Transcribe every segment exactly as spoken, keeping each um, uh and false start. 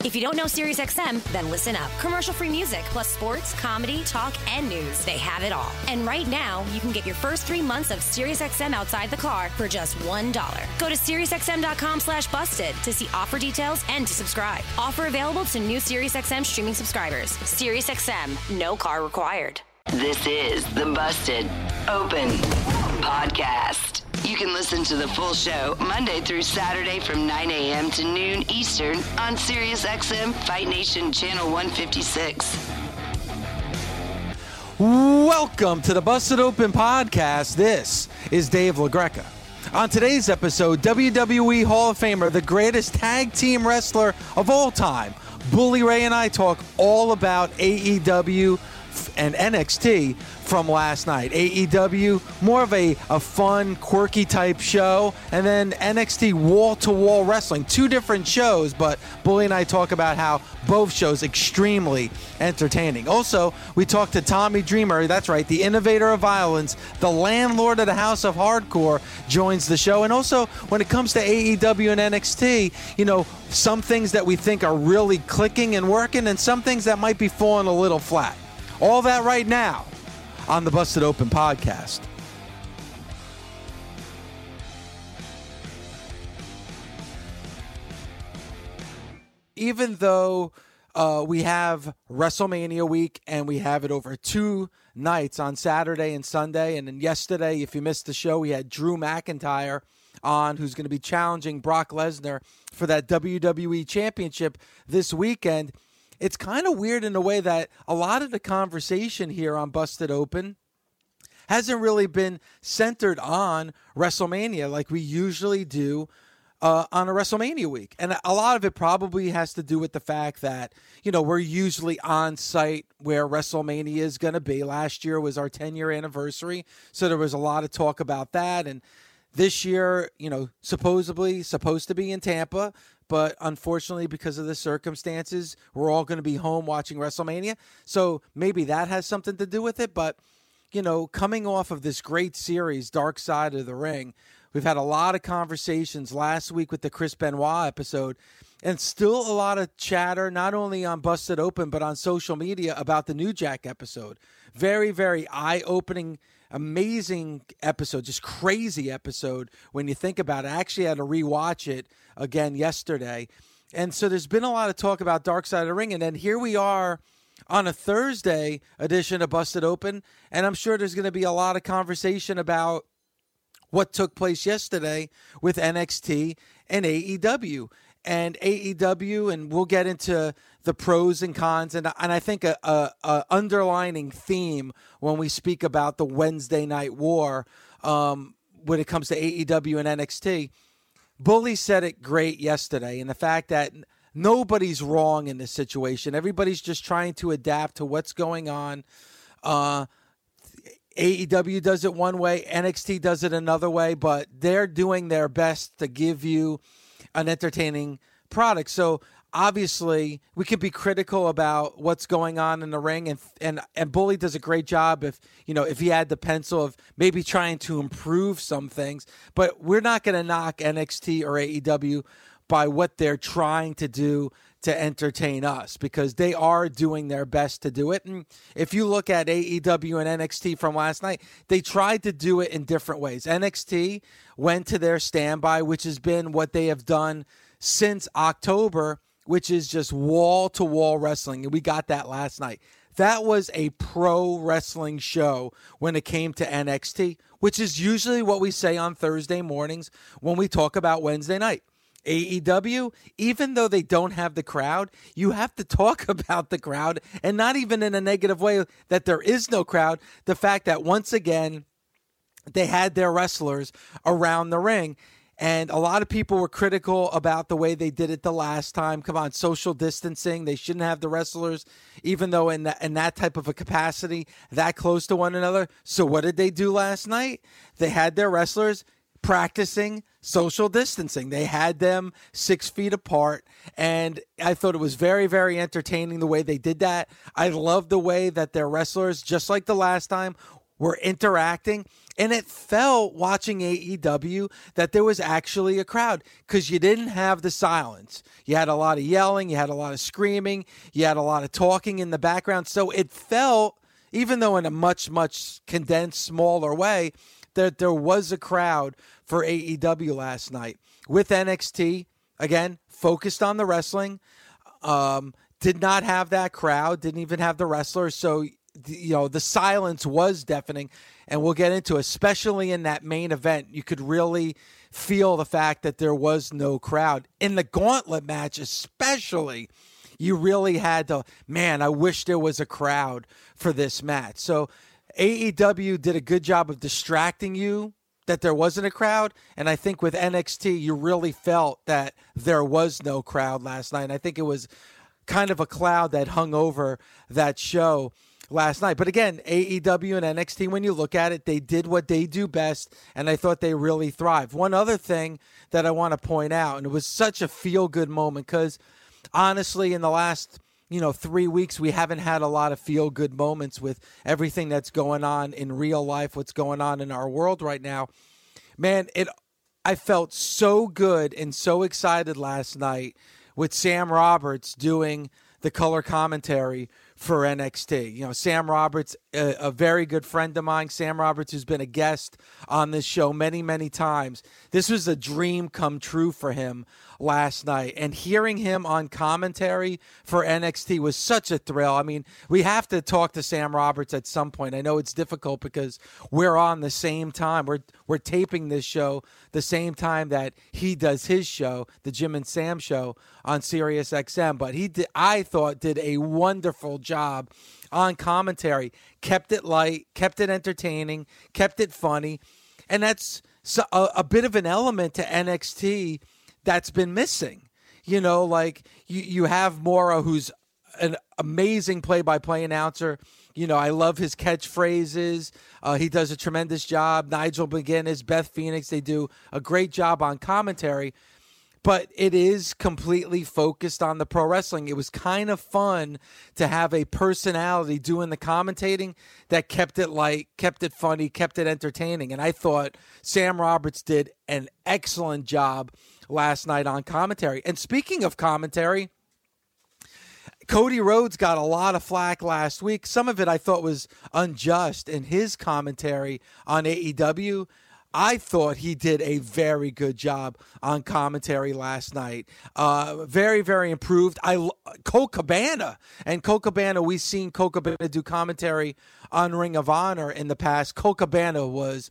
If you don't know SiriusXM, then listen up. Commercial-free music, plus sports, comedy, talk, and news. They have it all. And right now, you can get your first three months of SiriusXM outside the car for just one dollar. Go to SiriusXM.com slash busted to see offer details and to subscribe. Offer available to new SiriusXM streaming subscribers. SiriusXM, no car required. This is the Busted Open Podcast. You can listen to the full show Monday through Saturday from nine a.m. to noon Eastern on SiriusXM Fight Nation Channel one fifty-six. Welcome to the Busted Open Podcast. This is Dave LaGreca. On today's episode, W W E Hall of Famer, the greatest tag team wrestler of all time, Bully Ray, and I talk all about A E W and N X T from last night. A E W, more of a, a fun, quirky type show, and then N X T wall-to-wall wrestling. Two different shows, but Bully and I talk about how both shows extremely entertaining. Also, we talk to Tommy Dreamer, that's right, the innovator of violence, the landlord of the House of Hardcore, joins the show. And also, when it comes to A E W and N X T, you know, some things that we think are really clicking and working, and some things that might be falling a little flat. All that right now on the Busted Open Podcast. Even though uh, we have WrestleMania week and we have it over two nights on Saturday and Sunday, and then yesterday, if you missed the show, we had Drew McIntyre on, who's going to be challenging Brock Lesnar for that W W E Championship this weekend. It's kind of weird in a way that a lot of the conversation here on Busted Open hasn't really been centered on WrestleMania like we usually do uh, on a WrestleMania week. And a lot of it probably has to do with the fact that, you know, we're usually on site where WrestleMania is going to be. Last year was our ten-year anniversary, so there was a lot of talk about that. And this year, you know, supposedly supposed to be in Tampa, but unfortunately, because of the circumstances, we're all going to be home watching WrestleMania. So maybe that has something to do with it. But, you know, coming off of this great series, Dark Side of the Ring, we've had a lot of conversations last week with the Chris Benoit episode, and still a lot of chatter, not only on Busted Open, but on social media about the New Jack episode. Very, very eye-opening, amazing episode, just crazy episode when you think about it. I actually had to rewatch it again yesterday. And so there's been a lot of talk about Dark Side of the Ring, and then here we are on a Thursday edition of Busted Open, and I'm sure there's going to be a lot of conversation about what took place yesterday with N X T and A E W. And A E W, and we'll get into the pros and cons, and, and I think a, a, a underlining theme when we speak about the Wednesday Night War um, when it comes to A E W and N X T. Bully said it great yesterday, and the fact that nobody's wrong in this situation. Everybody's just trying to adapt to what's going on. Uh, A E W does it one way, N X T does it another way, but they're doing their best to give you an entertaining product. So obviously we could be critical about what's going on in the ring, and and and Bully does a great job if, you know, if he had the pencil of maybe trying to improve some things, but we're not going to knock N X T or A E W by what they're trying to do to entertain us, because they are doing their best to do it. And if you look at A E W and N X T from last night, they tried to do it in different ways. N X T went to their standby, which has been what they have done since October, which is just wall-to-wall wrestling, and we got that last night. That was a pro wrestling show when it came to N X T, which is usually what we say on Thursday mornings when we talk about Wednesday night. A E W, even though they don't have the crowd, you have to talk about the crowd, and not even in a negative way that there is no crowd. The fact that once again, they had their wrestlers around the ring, and a lot of people were critical about the way they did it the last time. Come on, social distancing. They shouldn't have the wrestlers, even though in that, in that type of a capacity, that close to one another. So what did they do last night? They had their wrestlers practicing social distancing. They had them six feet apart, and I thought it was very, very entertaining the way they did that. I love the way that their wrestlers, just like the last time, were interacting. And it felt, watching A E W, that there was actually a crowd because you didn't have the silence. You had a lot of yelling, you had a lot of screaming, you had a lot of talking in the background. So it felt, even though in a much, much condensed, smaller way, that there was a crowd for A E W last night. With N X T, again, focused on the wrestling, um, did not have that crowd, didn't even have the wrestlers. So, you know, the silence was deafening. And we'll get into, especially in that main event, you could really feel the fact that there was no crowd. In the gauntlet match especially, you really had to, man, I wish there was a crowd for this match. So A E W did a good job of distracting you that there wasn't a crowd. And I think with N X T, you really felt that there was no crowd last night. And I think it was kind of a cloud that hung over that show last night. But again, A E W and N X T, when you look at it, they did what they do best, and I thought they really thrived. One other thing that I want to point out, and it was such a feel-good moment, because honestly, in the last, you know, three weeks, we haven't had a lot of feel-good moments with everything that's going on in real life, what's going on in our world right now. Man, it I felt so good and so excited last night with Sam Roberts doing the color commentary for N X T. You know, Sam Roberts, a, a very good friend of mine. Sam Roberts, who's been a guest on this show many, many times. This was a dream come true for him last night. And hearing him on commentary for N X T was such a thrill. I mean, we have to talk to Sam Roberts at some point. I know it's difficult because we're on the same time. We're we're taping this show the same time that he does his show, the Jim and Sam show on Sirius X M. But he did, I thought, did a wonderful job on commentary. Kept it light, kept it entertaining, kept it funny. And that's a, a bit of an element to N X T that's been missing. You know, like you, you have Mauro, who's an amazing play-by-play announcer. You know, I love his catchphrases. Uh, he does a tremendous job. Nigel McGuinness, Beth Phoenix, they do a great job on commentary. But it is completely focused on the pro wrestling. It was kind of fun to have a personality doing the commentating that kept it light, kept it funny, kept it entertaining. And I thought Sam Roberts did an excellent job last night on commentary. And speaking of commentary, Cody Rhodes got a lot of flack last week. Some of it I thought was unjust in his commentary on A E W. I thought he did a very good job on commentary last night. Uh, very, very improved. I Colt Cabana. And Colt Cabana, we've seen Colt Cabana do commentary on Ring of Honor in the past. Colt Cabana was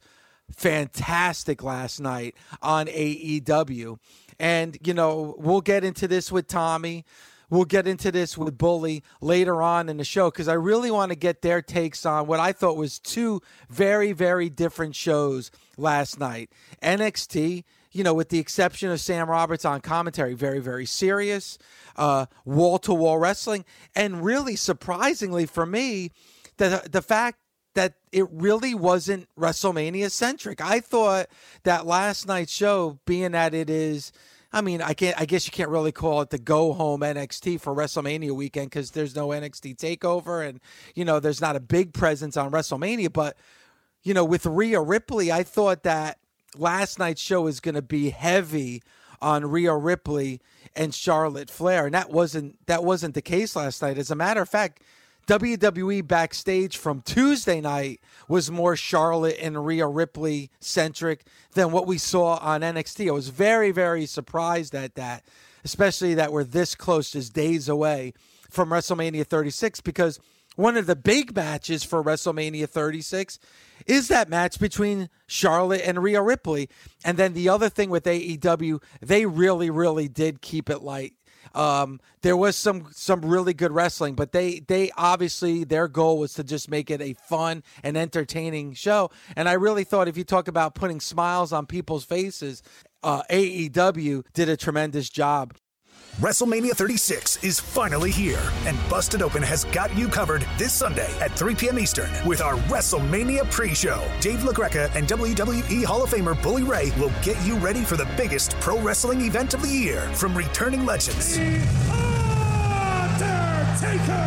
fantastic last night on A E W. And, you know, we'll get into this with Tommy. We'll get into this with Bully later on in the show because I really want to get their takes on what I thought was two very, very different shows last night. N X T, you know, with the exception of Sam Roberts on commentary, very, very serious, uh, wall-to-wall wrestling, and really surprisingly for me, the the fact that it really wasn't WrestleMania-centric. I thought that last night's show, being that it is, I mean, I can't. I guess you can't really call it the go-home N X T for WrestleMania weekend because there's no N X T TakeOver and, you know, there's not a big presence on WrestleMania. But, you know, with Rhea Ripley, I thought that last night's show is going to be heavy on Rhea Ripley and Charlotte Flair, and that wasn't that wasn't the case last night. As a matter of fact, W W E backstage from Tuesday night was more Charlotte and Rhea Ripley centric than what we saw on N X T. I was very, very surprised at that, especially that we're this close, just days away from WrestleMania thirty-six, because one of the big matches for WrestleMania thirty-six is that match between Charlotte and Rhea Ripley. And then the other thing with A E W, they really, really did keep it light. Um, there was some some really good wrestling, but they they obviously their goal was to just make it a fun and entertaining show. And I really thought, if you talk about putting smiles on people's faces, uh, A E W did a tremendous job. WrestleMania thirty-six is finally here, and Busted Open has got you covered this Sunday at three p.m. Eastern with our WrestleMania pre-show. Dave LaGreca and W W E Hall of Famer Bully Ray will get you ready for the biggest pro wrestling event of the year, from returning legends The Undertaker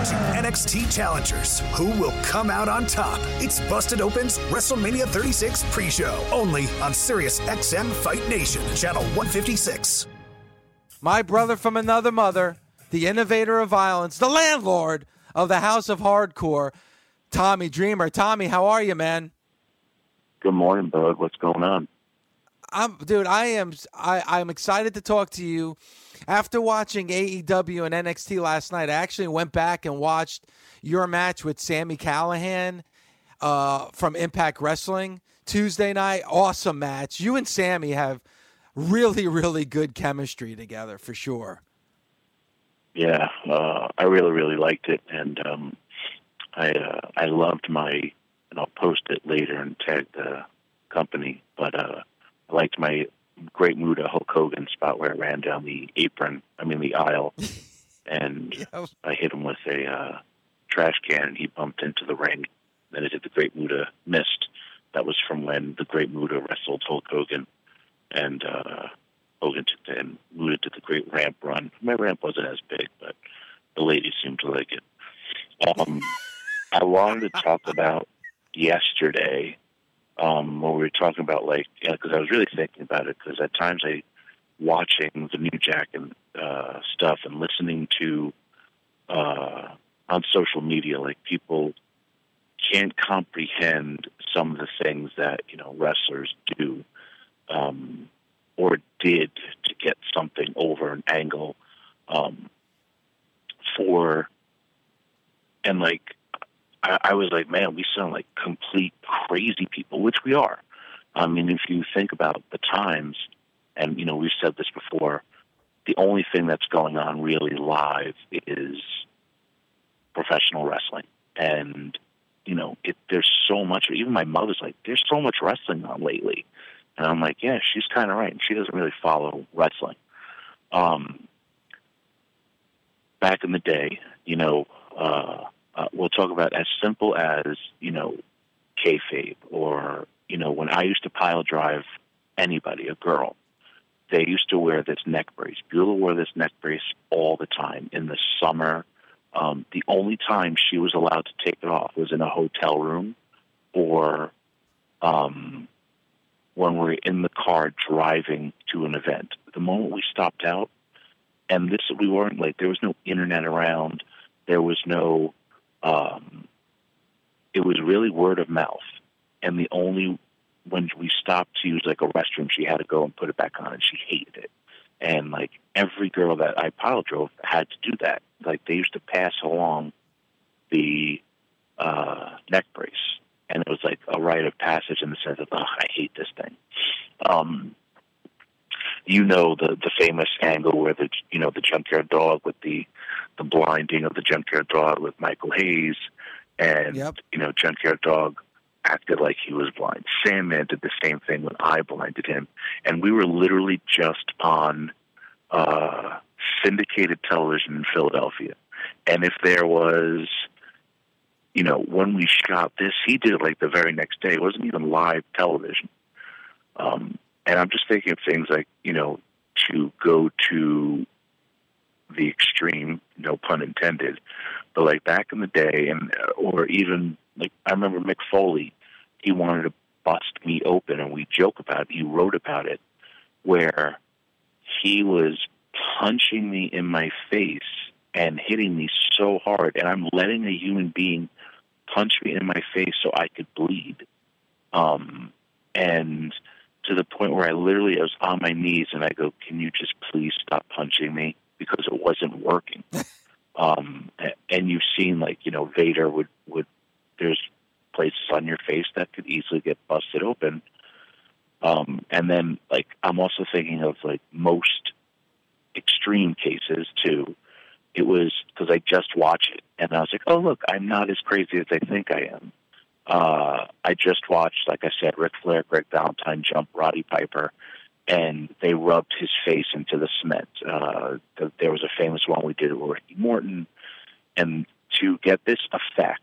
Introducing N X T Challengers. Who will come out on top? It's Busted Open's WrestleMania thirty-six pre-show. Only on Sirius X M Fight Nation, channel one fifty-six. My brother from another mother, the innovator of violence, the landlord of the House of Hardcore, Tommy Dreamer. Tommy, how are you, man? Good morning, bud. What's going on? I'm, dude, I am I, I'm excited to talk to you. After watching A E W and N X T last night, I actually went back and watched your match with Sami Callihan uh, from Impact Wrestling Tuesday night. Awesome match. You and Sami have really, really good chemistry together, for sure. Yeah, uh, I really, really liked it, and um, I uh, I loved my, and I'll post it later and tag the company, but uh, I liked my Great Muta Hulk Hogan spot where I ran down the apron, I mean the aisle, and Yeah. I hit him with a uh, trash can, and he bumped into the ring. Then I did the Great Muta missed. That was from when the Great Muta wrestled Hulk Hogan. And uh, Hogan took the, and Muta did the great ramp run. My ramp wasn't as big, but the ladies seemed to like it. Um, I wanted to talk about yesterday um, when we were talking about, like, yeah, because I was really thinking about it, because at times I, watching the New Jack and uh, stuff and listening to, uh, on social media, like, people can't comprehend some of the things that, you know, wrestlers do. Um, or did to get something over an angle um, for, and like, I, I was like, man, we sound like complete crazy people, which we are. I mean, if you think about the times, and, you know, we've said this before, the only thing that's going on really live is professional wrestling. And, you know, it, there's so much, even my mother's like, there's so much wrestling on lately. And I'm like, yeah, she's kind of right. And she doesn't really follow wrestling. Um, back in the day, you know, uh, uh, we'll talk about as simple as, you know, kayfabe, or, you know, when I used to pile drive anybody, a girl, they used to wear this neck brace. Beulah wore this neck brace all the time in the summer. Um, the only time she was allowed to take it off was in a hotel room, or um, when we're in the car driving to an event. The moment we stopped out, and this, we weren't like, there was no internet around, there was no, um, it was really word of mouth. And the only, when we stopped to use like a restroom, she had to go and put it back on, and she hated it. And like every girl that I pile drove had to do that. Like they used to pass along the uh, neck brace. And it was like a rite of passage in the sense of, oh, I hate this thing. Um, you know, the, the famous angle where the, you know, the Junkyard Dog with the, the blinding of the Junkyard Dog with Michael Hayes, and, yep. you know, Junkyard Dog acted like he was blind. Sandman did the same thing when I blinded him. And we were literally just on uh, syndicated television in Philadelphia. And if there was, you know, when we shot this, he did it like the very next day. It wasn't even live television. Um, and I'm just thinking of things like, you know, to go to the extreme, no pun intended, but like back in the day, and or even like I remember Mick Foley, he wanted to bust me open, and we joke about it. He wrote about it, where he was punching me in my face and hitting me so hard, and I'm letting a human being punch me in my face so I could bleed. Um, and to the point where I literally I was on my knees, and I go, can you just please stop punching me? Because it wasn't working. um, and you've seen, like, you know, Vader would, would, there's places on your face that could easily get busted open. Um, and then, like, I'm also thinking of, like, most extreme cases, too. It was because I just watched it, and I was like, oh, look, I'm not as crazy as I think I am. Uh, I just watched, like I said, Ric Flair, Greg Valentine jump Roddy Piper, and they rubbed his face into the cement. Uh, th- there was a famous one we did with Ricky Morton, and to get this effect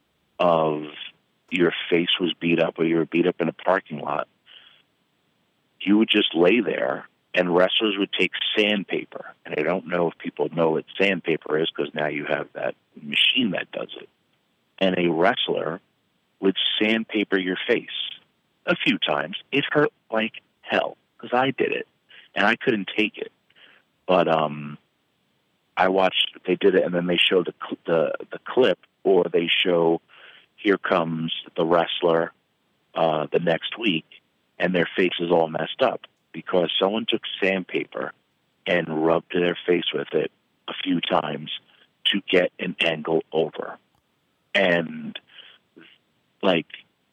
of your face was beat up or you were beat up in a parking lot, you would just lay there and wrestlers would take sandpaper. And I don't know if people know what sandpaper is because now you have that machine that does it. And a wrestler would sandpaper your face a few times. It hurt like hell because I did it, and I couldn't take it. But um, I watched, they did it, and then they show the, the, the clip, or they show, here comes the wrestler uh, the next week, and their face is all messed up because someone took sandpaper and rubbed their face with it a few times to get an angle over. And, like,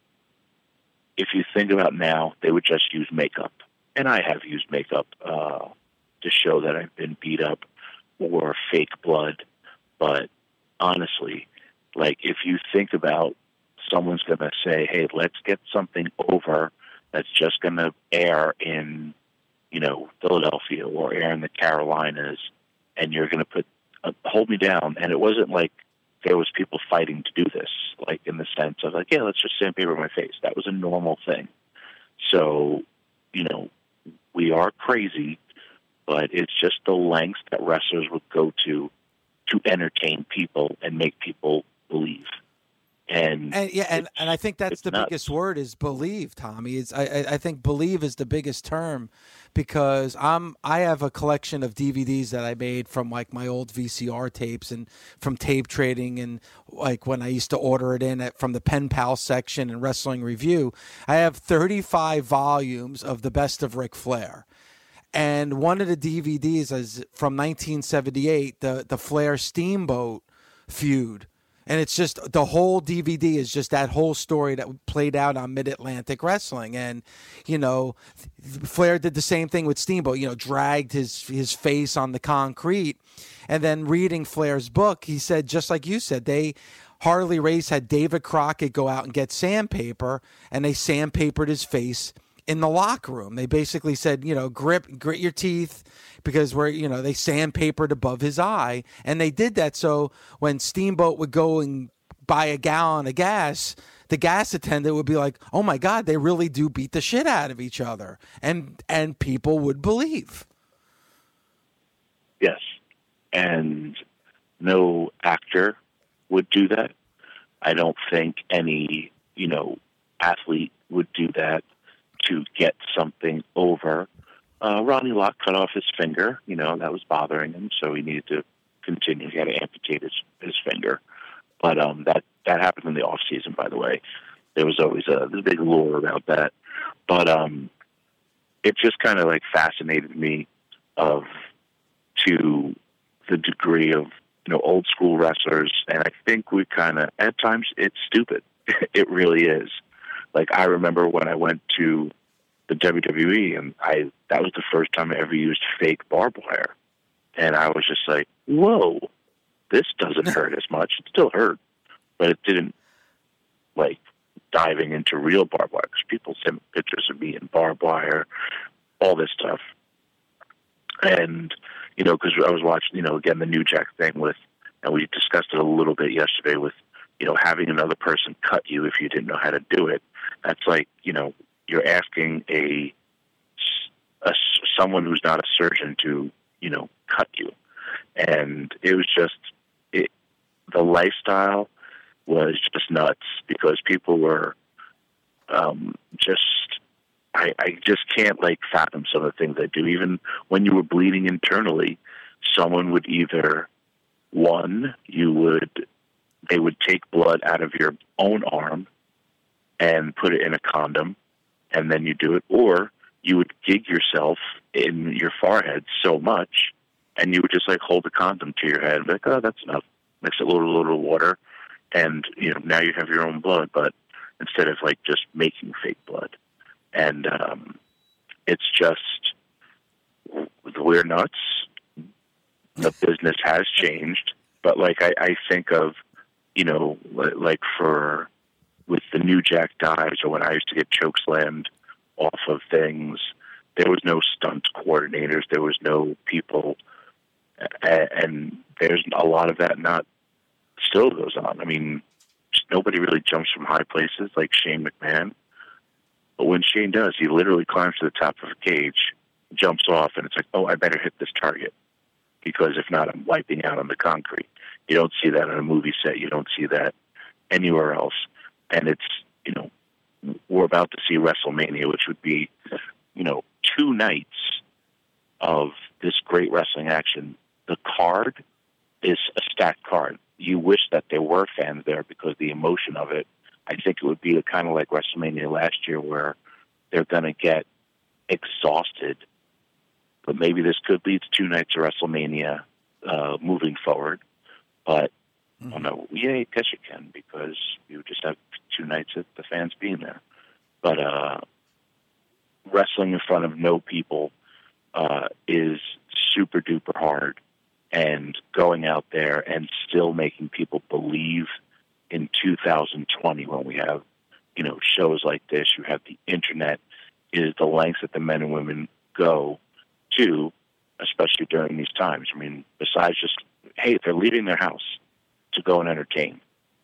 if you think about now, they would just use makeup. And I have used makeup uh, to show that I've been beat up or fake blood. But honestly, like, if you think about someone's going to say, hey, let's get something over that's just going to air in, you know, Philadelphia or air in the Carolinas, and you're going to put, uh, hold me down. And it wasn't like there was people fighting to do this, like in the sense of like, yeah, let's just sandpaper my face. That was a normal thing. So, you know, we are crazy, but it's just the lengths that wrestlers would go to to entertain people and make people believe. And, and yeah, and, and I think that's the nuts. biggest word is believe, Tommy. It's, I, I think believe is the biggest term because I'm I have a collection of D V Ds that I made from like my old V C R tapes and from tape trading and like when I used to order it in at, from the Pen Pal section and Wrestling Review. I have thirty-five volumes of the best of Ric Flair. And one of the D V Ds is from nineteen seventy-eight, the, the Flair Steamboat feud. And it's just the whole D V D is just that whole story that played out on Mid-Atlantic Wrestling. And, you know, Flair did the same thing with Steamboat, you know, dragged his, his face on the concrete. And then reading Flair's book, he said, just like you said, they Harley Race had David Crockett go out and get sandpaper, and they sandpapered his face in the locker room. They basically said, you know, grip, grit your teeth because we're, you know, they sandpapered above his eye. And they did that so when Steamboat would go and buy a gallon of gas, the gas attendant would be like, oh my God, they really do beat the shit out of each other. And, and people would believe. Yes. And no actor would do that. I don't think any, you know, athlete would do that to get something over. Uh, Ronnie Lott cut off his finger. You know, that was bothering him, so he needed to continue. He had to amputate his, his finger. But um, that, that happened in the off season, by the way. There was always a, a big lore about that. But um, it just kind of like fascinated me of to the degree of, you know, old school wrestlers. And I think we kind of, at times, it's stupid. It really is. Like, I remember when I went to the W W E, and I that was the first time I ever used fake barbed wire. And I was just like, whoa, this doesn't hurt as much. It still hurt, but it didn't, like, diving into real barbed wire. Because people sent pictures of me in barbed wire, all this stuff. And, you know, because I was watching, you know, again, the New Jack thing with, and we discussed it a little bit yesterday with, you know, having another person cut you if you didn't know how to do it. That's like, you know, you're asking a, a someone who's not a surgeon to, you know, cut you. And it was just, it, the lifestyle was just nuts because people were um, just, I, I just can't, like, fathom some of the things they do. Even when you were bleeding internally, someone would either, one, you would, they would take blood out of your own arm and put it in a condom, and then you do it, or you would gig yourself in your forehead so much, and you would just, like, hold the condom to your head and be like, oh, that's enough. Mix it with a little, little water, and, you know, now you have your own blood, but instead of, like, just making fake blood. And um, it's just, we're nuts. The business has changed, but, like, I, I think of, you know, like for, with the New Jack dives or when I used to get chokeslammed off of things, there was no stunt coordinators, there was no people, and there's a lot of that not still goes on. I mean, nobody really jumps from high places like Shane McMahon, but when Shane does, he literally climbs to the top of a cage jumps off, and it's like, oh, I better hit this target, because if not, I'm wiping out on the concrete. You don't see that on a movie set. You don't see that anywhere else. And it's, you know, we're about to see WrestleMania, which would be, you know, two nights of this great wrestling action. The card is a stacked card. You wish that there were fans there, because the emotion of it, I think it would be kind of like WrestleMania last year, where they're going to get exhausted. But maybe this could lead to two nights of WrestleMania uh, moving forward. But, mm-hmm. I don't know, yeah, I guess you can, because you just have two nights of the fans being there. But uh, wrestling in front of no people uh, is super duper hard, and going out there and still making people believe in two thousand twenty, when we have, you know, shows like this, you have the internet, is the lengths that the men and women go to, especially during these times. I mean, besides just, hey, they're leaving their house to go and entertain,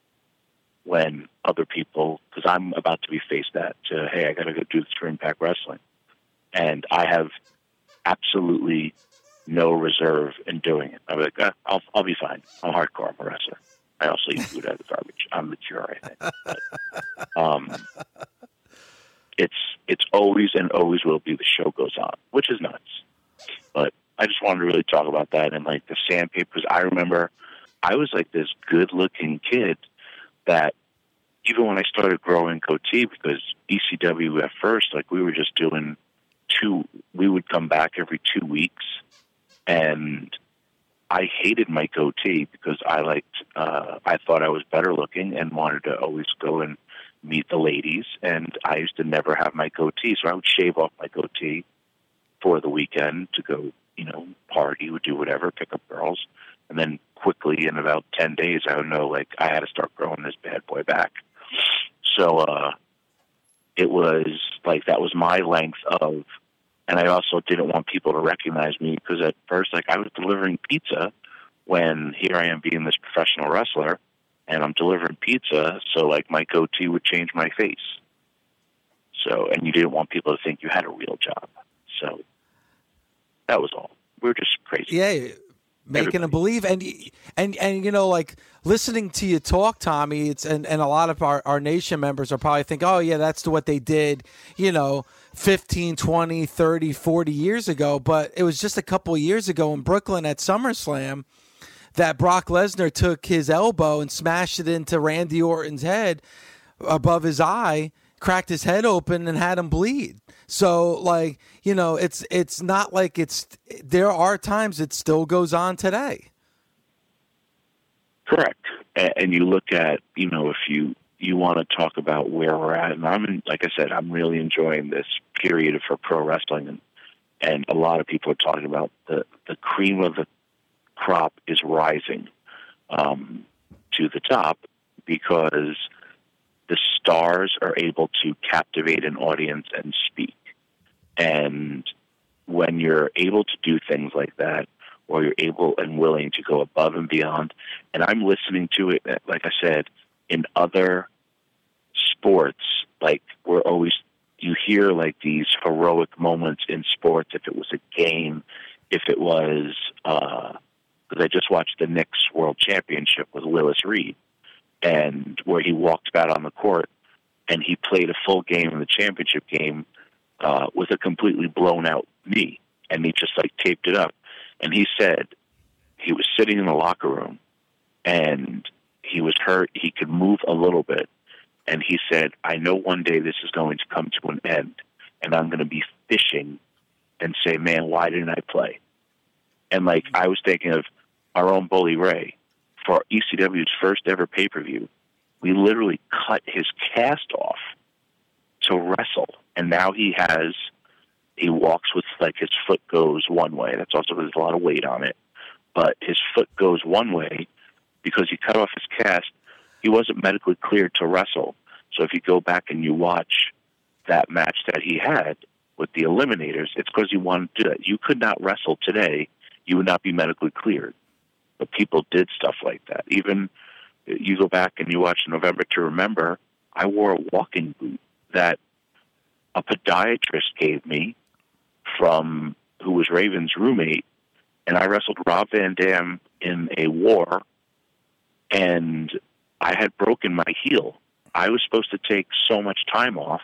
when other people, because I'm about to be faced that, to, hey, I got to go do this for Impact Wrestling. And I have absolutely no reserve in doing it. I'm like, eh, I'll, I'll be fine. I'm hardcore. I'm a wrestler. I also eat food out of the garbage. I'm mature, I think. But, um, it's, it's always and always will be the show goes on, which is nuts. But I just wanted to really talk about that. And like the sandpapers, I remember I was like this good-looking kid that even when I started growing goatee, because E C W at first, like we were just doing two, we would come back every two weeks, and I hated my goatee because I liked, uh, I thought I was better looking and wanted to always go and meet the ladies, and I used to never have my goatee, so I would shave off my goatee for the weekend to go, you know, party, would do whatever, pick up girls, and then quickly in about ten days, I would know, like, I had to start growing this bad boy back. So uh, it was like, that was my length of, and I also didn't want people to recognize me, because at first, like, I was delivering pizza when here I am being this professional wrestler, and I'm delivering pizza, so, like, my goatee would change my face. So, and you didn't want people to think you had a real job. So that was all. We were just crazy. Yeah, making them believe. And, and, and you know, like, listening to you talk, Tommy, it's and, and a lot of our, our nation members are probably think, oh, yeah, that's what they did, you know, fifteen, twenty, thirty, forty years ago. But it was just a couple of years ago in Brooklyn at SummerSlam that Brock Lesnar took his elbow and smashed it into Randy Orton's head above his eye, cracked his head open, and had him bleed. So, like, you know, it's it's not like it's – there are times it still goes on today. Correct. And you look at, you know, if you, you want to talk about where we're at, and I'm, in, like I said, I'm really enjoying this period for pro wrestling, and, and a lot of people are talking about the, the cream of the crop is rising um, to the top, because the stars are able to captivate an audience and speak. And when you're able to do things like that, or you're able and willing to go above and beyond, and I'm listening to it, like I said, in other sports, like we're always, you hear like these heroic moments in sports, if it was a game, if it was, uh, because I just watched the Knicks World Championship with Willis Reed, and where he walked out on the court and he played a full game in the championship game uh, with a completely blown out knee, and he just like taped it up. And he said he was sitting in the locker room and he was hurt. He could move a little bit. And he said, I know one day this is going to come to an end, and I'm going to be fishing and say, man, why didn't I play? And like, I was thinking of our own Bully Ray. For E C W's first ever pay-per-view, we literally cut his cast off to wrestle. And now he has, he walks with, like, his foot goes one way. That's also, there's a lot of weight on it. But his foot goes one way because he cut off his cast. He wasn't medically cleared to wrestle. So if you go back and you watch that match that he had with the Eliminators, it's because he wanted to do that. You could not wrestle today. You would not be medically cleared. But people did stuff like that. Even you go back and you watch November to Remember, I wore a walking boot that a podiatrist gave me from who was Raven's roommate, and I wrestled Rob Van Dam in a war, and I had broken my heel. I was supposed to take so much time off,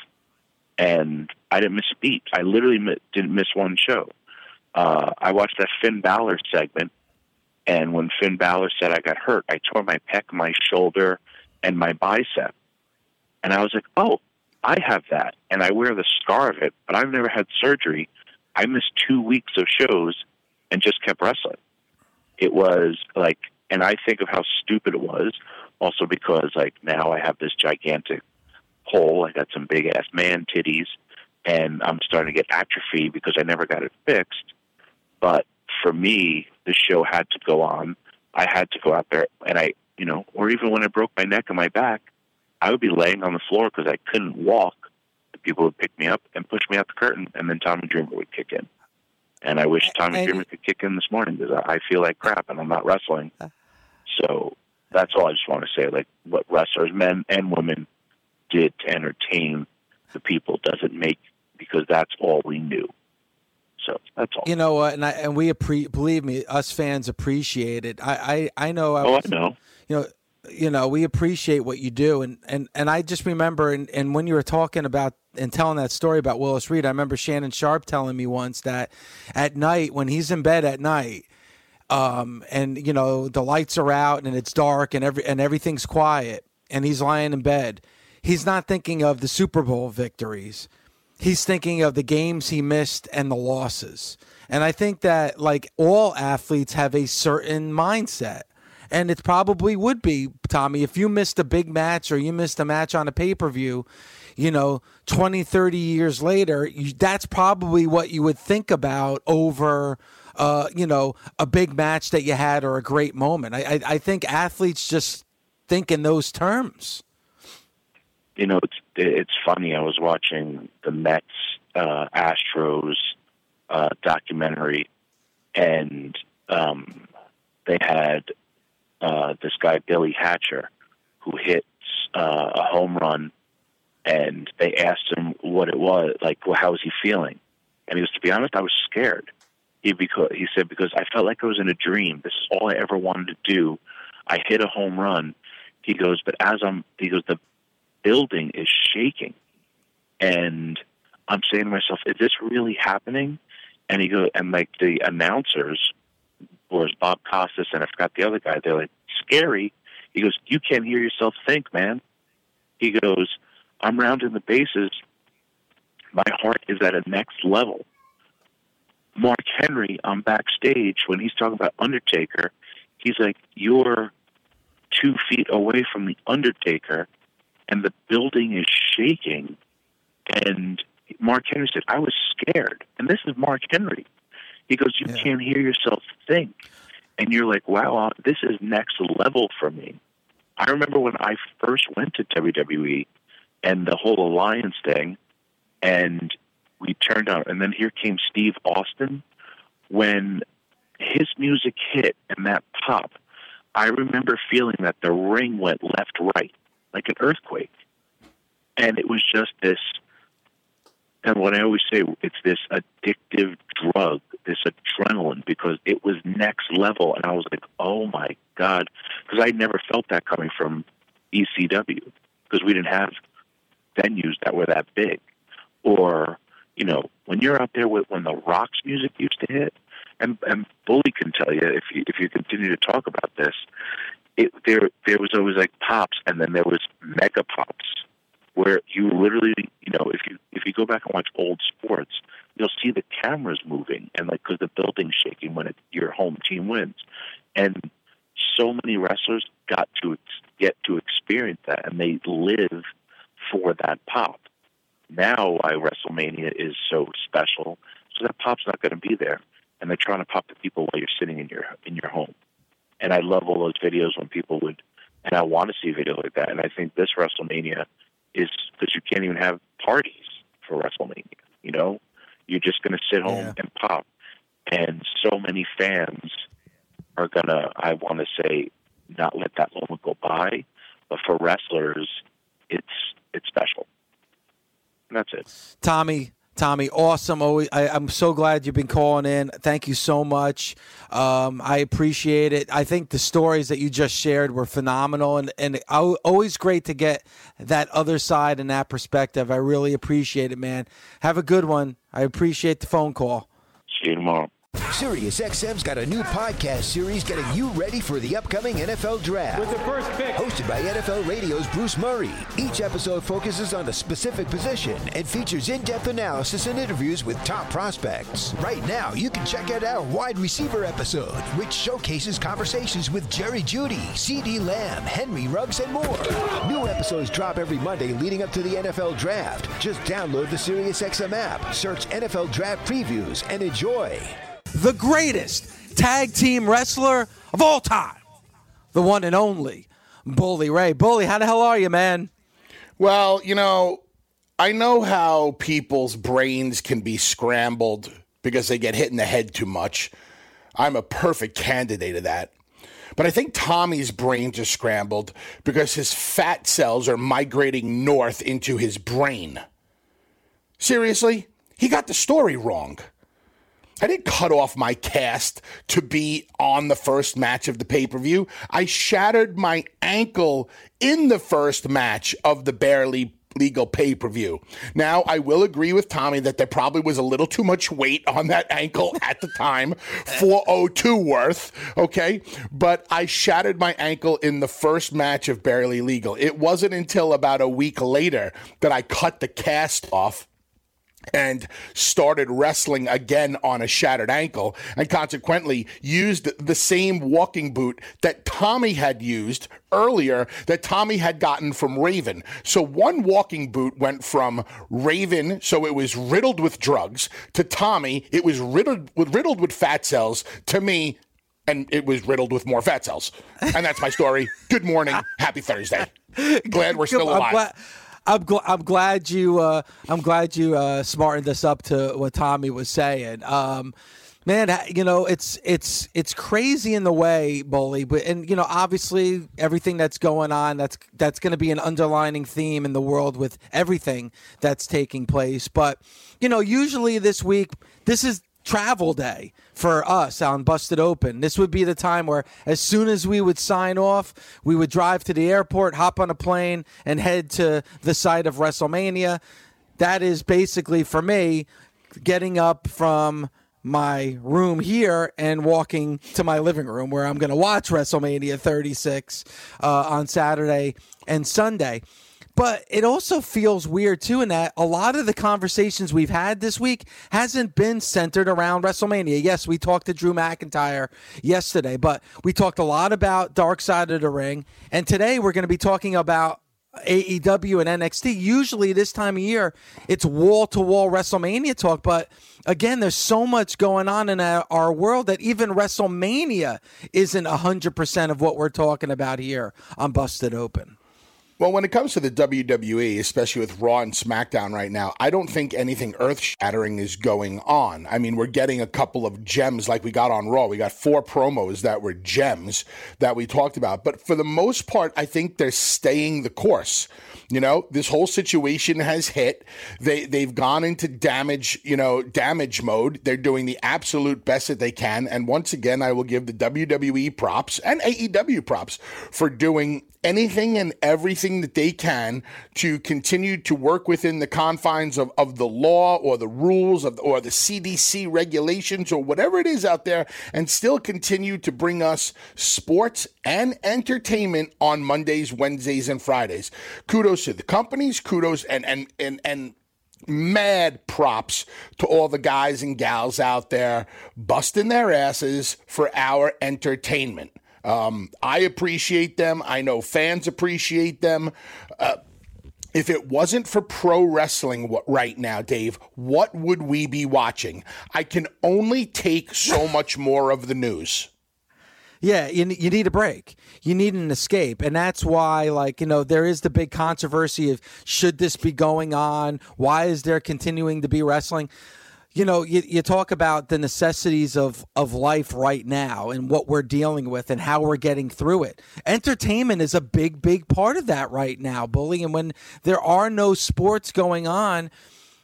and I didn't miss a beat. I literally mi- didn't miss one show. Uh, I watched that Finn Balor segment, and when Finn Balor said I got hurt, I tore my pec, my shoulder, and my bicep. And I was like, oh, I have that, and I wear the scar of it, but I've never had surgery. I missed two weeks of shows and just kept wrestling. It was like, and I think of how stupid it was, also because like now I have this gigantic hole. I got some big ass man titties, and I'm starting to get atrophy because I never got it fixed. But for me, the show had to go on. I had to go out there, and I, you know, or even when I broke my neck and my back, I would be laying on the floor because I couldn't walk. The people would pick me up and push me out the curtain, and then Tommy Dreamer would kick in. And I wish Tommy and Dreamer could kick in this morning because I feel like crap and I'm not wrestling. So that's all I just want to say. Like what wrestlers, men and women, did to entertain the people doesn't make, because that's all we knew. So that's all. You know what? And I, and we appre- believe me, us fans appreciate it. I, I, I know. I oh, was, I know. You know. You know, we appreciate what you do. And, and, and I just remember, and, and when you were talking about and telling that story about Willis Reed, I remember Shannon Sharp telling me once that at night, when he's in bed at night, um, and, you know, the lights are out and it's dark and every and everything's quiet and he's lying in bed, he's not thinking of the Super Bowl victories. He's thinking of the games he missed and the losses. And I think that, like, all athletes have a certain mindset. And it probably would be, Tommy, if you missed a big match or you missed a match on a pay-per-view, you know, twenty, thirty years later, you, that's probably what you would think about over, uh, you know, a big match that you had or a great moment. I, I, I think athletes just think in those terms. You know, it's, it's funny. I was watching the Mets uh, Astros uh, documentary, and um, they had Uh, this guy, Billy Hatcher, who hits uh, a home run, and they asked him what it was, like, well, how was he feeling? And he goes, to be honest, I was scared. He, because, he said, because I felt like I was in a dream. This is all I ever wanted to do. I hit a home run. He goes, but as I'm, he goes, the building is shaking. And I'm saying to myself, is this really happening? And he goes, and like the announcers, or is Bob Costas, and I forgot the other guy, they're like, scary. He goes, you can't hear yourself think, man. He goes, I'm rounding the bases. My heart is at a next level. Mark Henry, I'm backstage, when he's talking about Undertaker, he's like, you're two feet away from the Undertaker, and the building is shaking. And Mark Henry said, I was scared. And this is Mark Henry. He goes, you yeah. can't hear yourself think. And you're like, wow, this is next level for me. I remember when I first went to W W E and the whole alliance thing, and we turned on, and then here came Steve Austin. When his music hit and that pop, I remember feeling that the ring went left, right, like an earthquake. And it was just this, and what I always say, it's this addictive drug, this adrenaline, because it was next level. And I was like, oh, my God, because I never felt that coming from E C W, because we didn't have venues that were that big. Or, you know, when you're out there with when the Rock's music used to hit, and, and Bully can tell you, if you, if you continue to talk about this, it, there there was always like pops, and then there was mega pops, where you literally, you know, if you if you go back and watch old sports, you'll see the cameras moving, and like because the building's shaking when it, your home team wins, and so many wrestlers got to ex- get to experience that, and they live for that pop. Now, why WrestleMania is so special, so that pop's not going to be there, and they're trying to pop the people while you're sitting in your in your home. And I love all those videos when people would, and I want to see a video like that. And I think this WrestleMania is because you can't even have parties for WrestleMania. You know, you're just going to sit home yeah. and pop. And so many fans are going to, I want to say, not let that moment go by. But for wrestlers, it's it's special. And that's it. Tommy, Tommy, awesome. Always, I, I'm so glad you've been calling in. Thank you so much. Um, I appreciate it. I think the stories that you just shared were phenomenal, and, and always great to get that other side and that perspective. I really appreciate it, man. Have a good one. I appreciate the phone call. See you tomorrow. SiriusXM's got a new podcast series getting you ready for the upcoming N F L Draft. With the first pick. Hosted by N F L Radio's Bruce Murray. Each episode focuses on a specific position and features in-depth analysis and interviews with top prospects. Right now, you can check out our wide receiver episode, which showcases conversations with Jerry Jeudy, CeeDee Lamb, Henry Ruggs, and more. New episodes drop every Monday leading up to the N F L Draft. Just download the SiriusXM app, search N F L Draft Previews, and enjoy. The greatest tag team wrestler of all time, the one and only Bully Ray. Bully, how the hell are you, man? Well, you know, I know how people's brains can be scrambled because they get hit in the head too much. I'm a perfect candidate of that. But I think Tommy's brains are scrambled because his fat cells are migrating north into his brain. Seriously? He got the story wrong. I didn't cut off my cast to be on the first match of the pay-per-view. I shattered my ankle in the first match of the barely legal pay-per-view. Now, I will agree with Tommy that there probably was a little too much weight on that ankle at the time, four oh two worth, okay? But I shattered my ankle in the first match of barely legal. It wasn't until about a week later that I cut the cast off and started wrestling again on a shattered ankle, and consequently used the same walking boot that Tommy had used earlier, that Tommy had gotten from Raven. So one walking boot went from Raven, so it was riddled with drugs, to Tommy, it was riddled with, riddled with fat cells, to me, and it was riddled with more fat cells. And that's my story. Good morning. Happy Thursday. Glad we're still alive. I'm, gl- I'm glad you. Uh, I'm glad you uh, smartened us up to what Tommy was saying. Um, man, you know it's it's it's crazy in the way, Bully. But and you know, obviously, everything that's going on, that's that's going to be an underlining theme in the world with everything that's taking place. But you know, usually this week, this is travel day for us on Busted Open. This would be the time where as soon as we would sign off, we would drive to the airport, hop on a plane, and head to the site of WrestleMania. That is basically, for me, getting up from my room here and walking to my living room where I'm going to watch WrestleMania thirty-six uh, on Saturday and Sunday. But it also feels weird, too, in that a lot of the conversations we've had this week hasn't been centered around WrestleMania. Yes, we talked to Drew McIntyre yesterday, but we talked a lot about Dark Side of the Ring. And today we're going to be talking about A E W and N X T. Usually this time of year, it's wall-to-wall WrestleMania talk. But, again, there's so much going on in our, our world that even WrestleMania isn't one hundred percent of what we're talking about here on Busted Open. Well, when it comes to the W W E, especially with Raw and SmackDown right now, I don't think anything earth-shattering is going on. I mean, we're getting a couple of gems like we got on Raw. We got four promos that were gems that we talked about. But for the most part, I think they're staying the course. You know, this whole situation has hit. They, they've gone into damage, you know, damage mode. They're doing the absolute best that they can. And once again, I will give the W W E props and A E W props for doing anything and everything that they can to continue to work within the confines of, of the law or the rules of or the C D C regulations or whatever it is out there, and still continue to bring us sports and entertainment on Mondays, Wednesdays, and Fridays. Kudos to the companies, kudos and and and and mad props to all the guys and gals out there busting their asses for our entertainment. Um, I appreciate them. I know fans appreciate them. Uh, if it wasn't for pro wrestling right now, Dave, what would we be watching? I can only take so much more of the news. Yeah, you, you need a break. You need an escape. And that's why, like, you know, there is the big controversy of should this be going on? Why is there continuing to be wrestling? You know, you, you talk about the necessities of, of life right now and what we're dealing with and how we're getting through it. Entertainment is a big, big part of that right now, Bully. And when there are no sports going on,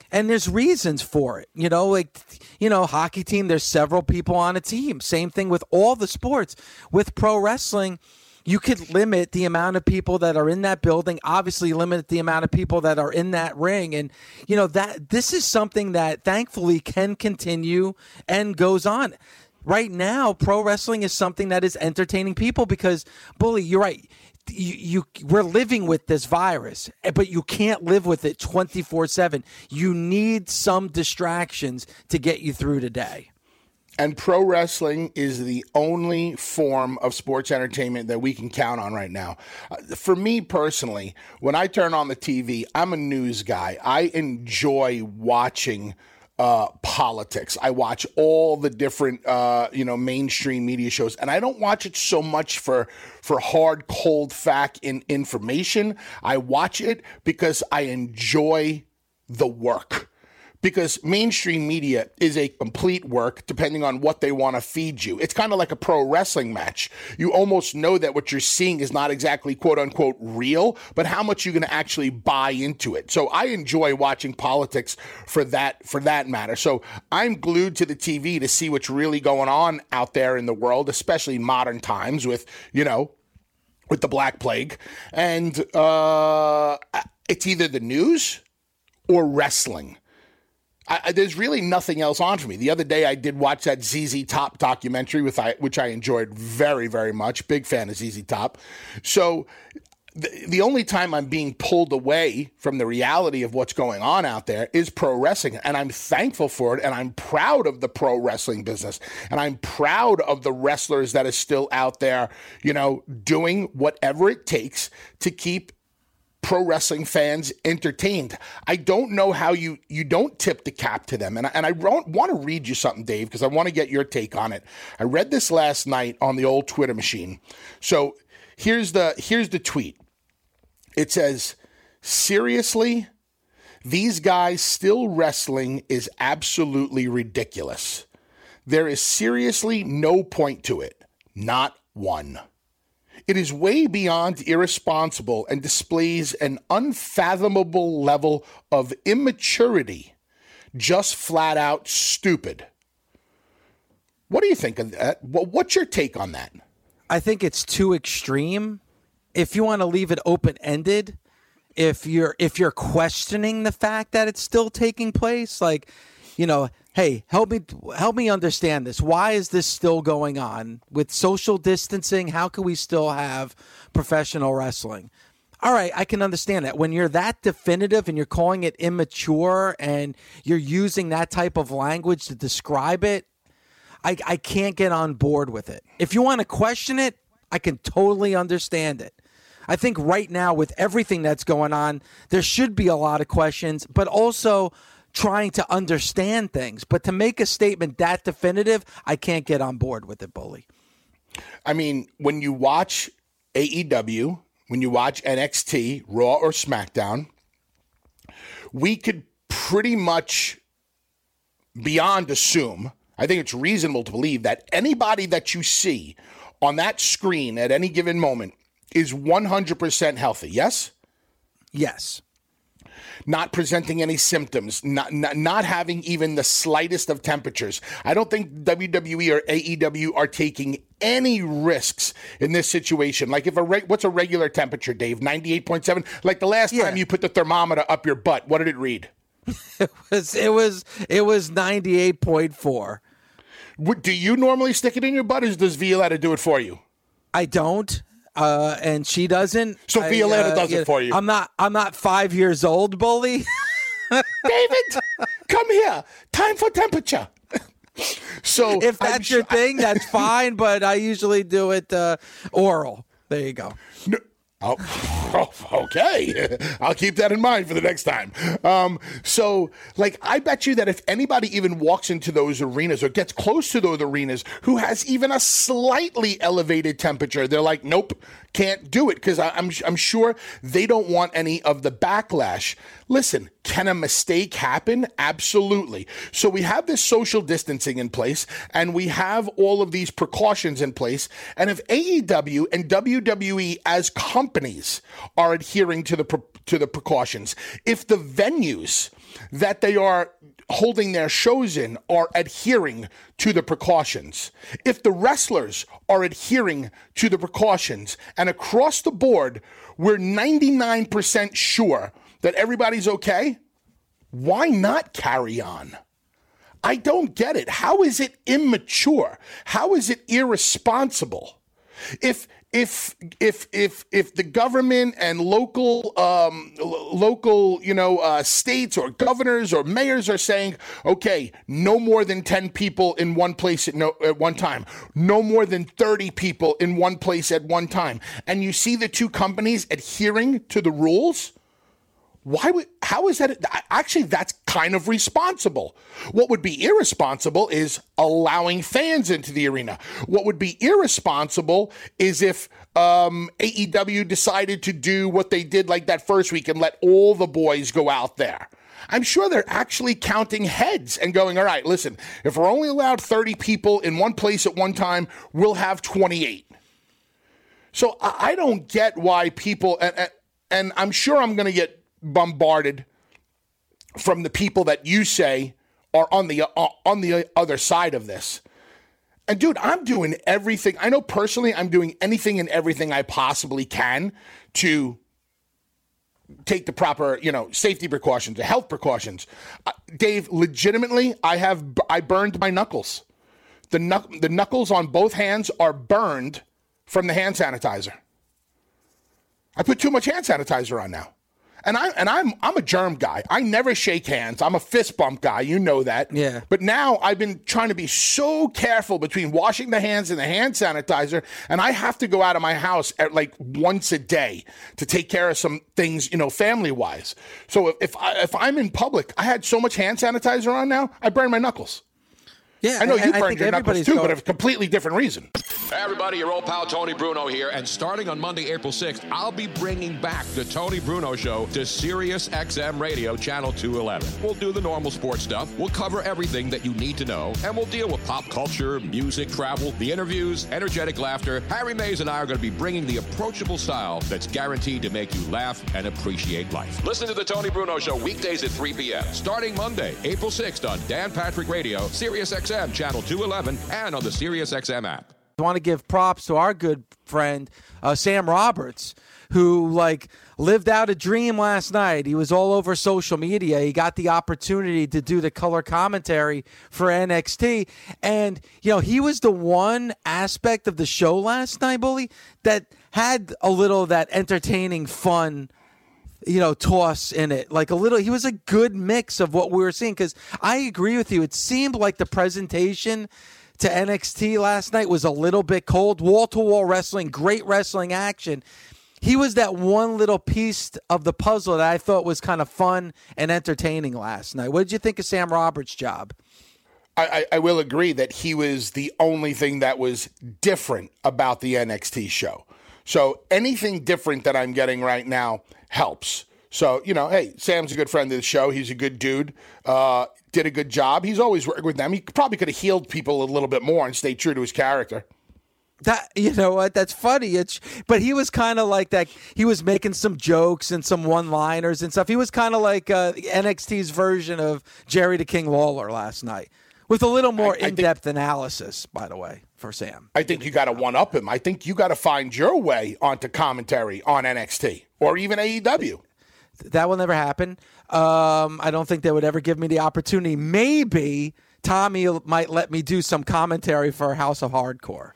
And there's reasons for it. You know, like, you know, hockey team, there's several people on a team. Same thing with all the sports. With pro wrestling, you could limit the amount of people that are in that building, obviously limit the amount of people that are in that ring. And, you know, that this is something that thankfully can continue and goes on. Right now, pro wrestling is something that is entertaining people because, Bully, you're right. You, you we're living with this virus, but you can't live with it twenty-four seven. You need some distractions to get you through today. And pro wrestling is the only form of sports entertainment that we can count on right now. Uh, for me personally, when I turn on the T V, I'm a news guy. I enjoy watching Uh, politics. I watch all the different, uh, you know, mainstream media shows, and I don't watch it so much for for hard, cold fact in information. I watch it because I enjoy the work. Because mainstream media is a complete work depending on what they want to feed you. It's kind of like a pro wrestling match. You almost know that what you're seeing is not exactly quote unquote real, but how much you're going to actually buy into it. So I enjoy watching politics for that, for that matter. So I'm glued to the T V to see what's really going on out there in the world, especially modern times with, you know, with the Black Plague. And uh, it's either the news or wrestling. I, there's really nothing else on for me. The other day, I did watch that Z Z Top documentary, with I, which I enjoyed very, very much. Big fan of Z Z Top. So the, the only time I'm being pulled away from the reality of what's going on out there is pro wrestling. And I'm thankful for it. And I'm proud of the pro wrestling business. And I'm proud of the wrestlers that are still out there, you know, doing whatever it takes to keep pro wrestling fans entertained. I don't know how you you don't tip the cap to them. And I, and I want to read you something, Dave, because I want to get your take on it. I read this last night on the old Twitter machine. So here's the here's the tweet. It says, seriously, these guys still wrestling is absolutely ridiculous. There is seriously no point to it. Not one. It is way beyond irresponsible and displays an unfathomable level of immaturity. Just flat out stupid. What do you think of that? What's your take on that? I think it's too extreme. If you want to leave it open-ended, if you're if you're questioning the fact that it's still taking place, like, you know, hey, help me help me understand this. Why is this still going on? With social distancing, how can we still have professional wrestling? All right, I can understand that. When you're that definitive and you're calling it immature and you're using that type of language to describe it, I, I can't get on board with it. If you want to question it, I can totally understand it. I think right now with everything that's going on, there should be a lot of questions, but also trying to understand things. But to make a statement that definitive, I can't get on board with it, Bully. I mean, when you watch A E W, when you watch N X T, Raw or SmackDown, we could pretty much beyond assume, I think it's reasonable to believe that anybody that you see on that screen at any given moment is one hundred percent healthy, yes? Yes. Not presenting any symptoms, not, not not having even the slightest of temperatures. I don't think W W E or A E W are taking any risks in this situation. Like, if a reg- what's a regular temperature, Dave? ninety-eight point seven? Like the last yeah. time you put the thermometer up your butt, what did it read? it was it was it was ninety-eight point four. Do you normally stick it in your butt, or does Violetta do it for you? I don't. Uh, and she doesn't. So I, Violetta uh, does it for you. I'm not. I'm not five years old, Bully. David, come here. Time for temperature. So if that's I'm your sure, thing, that's fine. But I usually do it uh, oral. There you go. No. Oh, okay. I'll keep that in mind for the next time. Um, so, like, I bet you that if anybody even walks into those arenas or gets close to those arenas who has even a slightly elevated temperature, they're like, nope, can't do it, because I'm, I'm sure they don't want any of the backlash. Listen, can a mistake happen? Absolutely. So we have this social distancing in place, and we have all of these precautions in place. And if A E W and W W E as companies are adhering to the to the precautions, if the venues that they are holding their shows in are adhering to the precautions, if the wrestlers are adhering to the precautions, and across the board, we're ninety-nine percent sure that everybody's okay, why not carry on? I don't get it. How is it immature? How is it irresponsible? If if if if if the government and local um, local you know uh, states or governors or mayors are saying, okay, no more than ten people in one place at no at one time, no more than thirty people in one place at one time, and you see the two companies adhering to the rules, why would, how is that? Actually, that's kind of responsible. What would be irresponsible is allowing fans into the arena. What would be irresponsible is if um, A E W decided to do what they did like that first week and let all the boys go out there. I'm sure they're actually counting heads and going, all right, listen, if we're only allowed thirty people in one place at one time, we'll have twenty-eight. So I don't get why people, and, and I'm sure I'm going to get bombarded from the people that you say are on the uh, on the other side of this. And dude, I'm doing everything. I know personally I'm doing anything and everything I possibly can to take the proper, you know, safety precautions, the health precautions. Uh, Dave, legitimately, I have I burned my knuckles. The knuck, the knuckles on both hands are burned from the hand sanitizer. I put too much hand sanitizer on now. And I and I'm I'm a germ guy. I never shake hands. I'm a fist bump guy. You know that. Yeah. But now I've been trying to be so careful between washing the hands and the hand sanitizer, and I have to go out of my house at like once a day to take care of some things, you know, family wise. So if if, I, if I'm in public, I had so much hand sanitizer on now, I burn my knuckles. Yeah, I know you I burned your knuckles too, going- but a completely different reason. Hey everybody, your old pal Tony Bruno here, and starting on Monday, April sixth, I'll be bringing back the Tony Bruno Show to Sirius X M Radio, Channel two eleven. We'll do the normal sports stuff, we'll cover everything that you need to know, and we'll deal with pop culture, music, travel, the interviews, energetic laughter. Harry Mays and I are going to be bringing the approachable style that's guaranteed to make you laugh and appreciate life. Listen to the Tony Bruno Show weekdays at three p.m., starting Monday, April sixth on Dan Patrick Radio, Sirius X M, Channel two eleven, and on the Sirius X M app. I want to give props to our good friend uh, Sam Roberts, who like lived out a dream last night. He was all over social media. He got the opportunity to do the color commentary for N X T, and you know he was the one aspect of the show last night, Bully, that had a little of that entertaining fun, you know, toss in it. Like a little, he was a good mix of what we were seeing. Because I agree with you. It seemed like the presentation to N X T last night was a little bit cold. Wall-to-wall wrestling, great wrestling action. He was that one little piece of the puzzle that I thought was kind of fun and entertaining last night. What did you think of Sam Roberts' job? I, I, I will agree that he was the only thing that was different about the N X T show. So anything different that I'm getting right now helps. So, you know, hey, Sam's a good friend of the show. He's a good dude. Uh, did a good job. He's always working with them. He probably could have healed people a little bit more and stayed true to his character. That, you know what? That's funny. It's, but he was kind of like that. He was making some jokes and some one-liners and stuff. He was kind of like uh, N X T's version of Jerry the King Lawler last night, with a little more I, I in-depth think, analysis, by the way, for Sam. I think you got to one-up him. I think you got to find your way onto commentary on N X T or even A E W. That will never happen. Um, I don't think they would ever give me the opportunity. Maybe Tommy might let me do some commentary for House of Hardcore.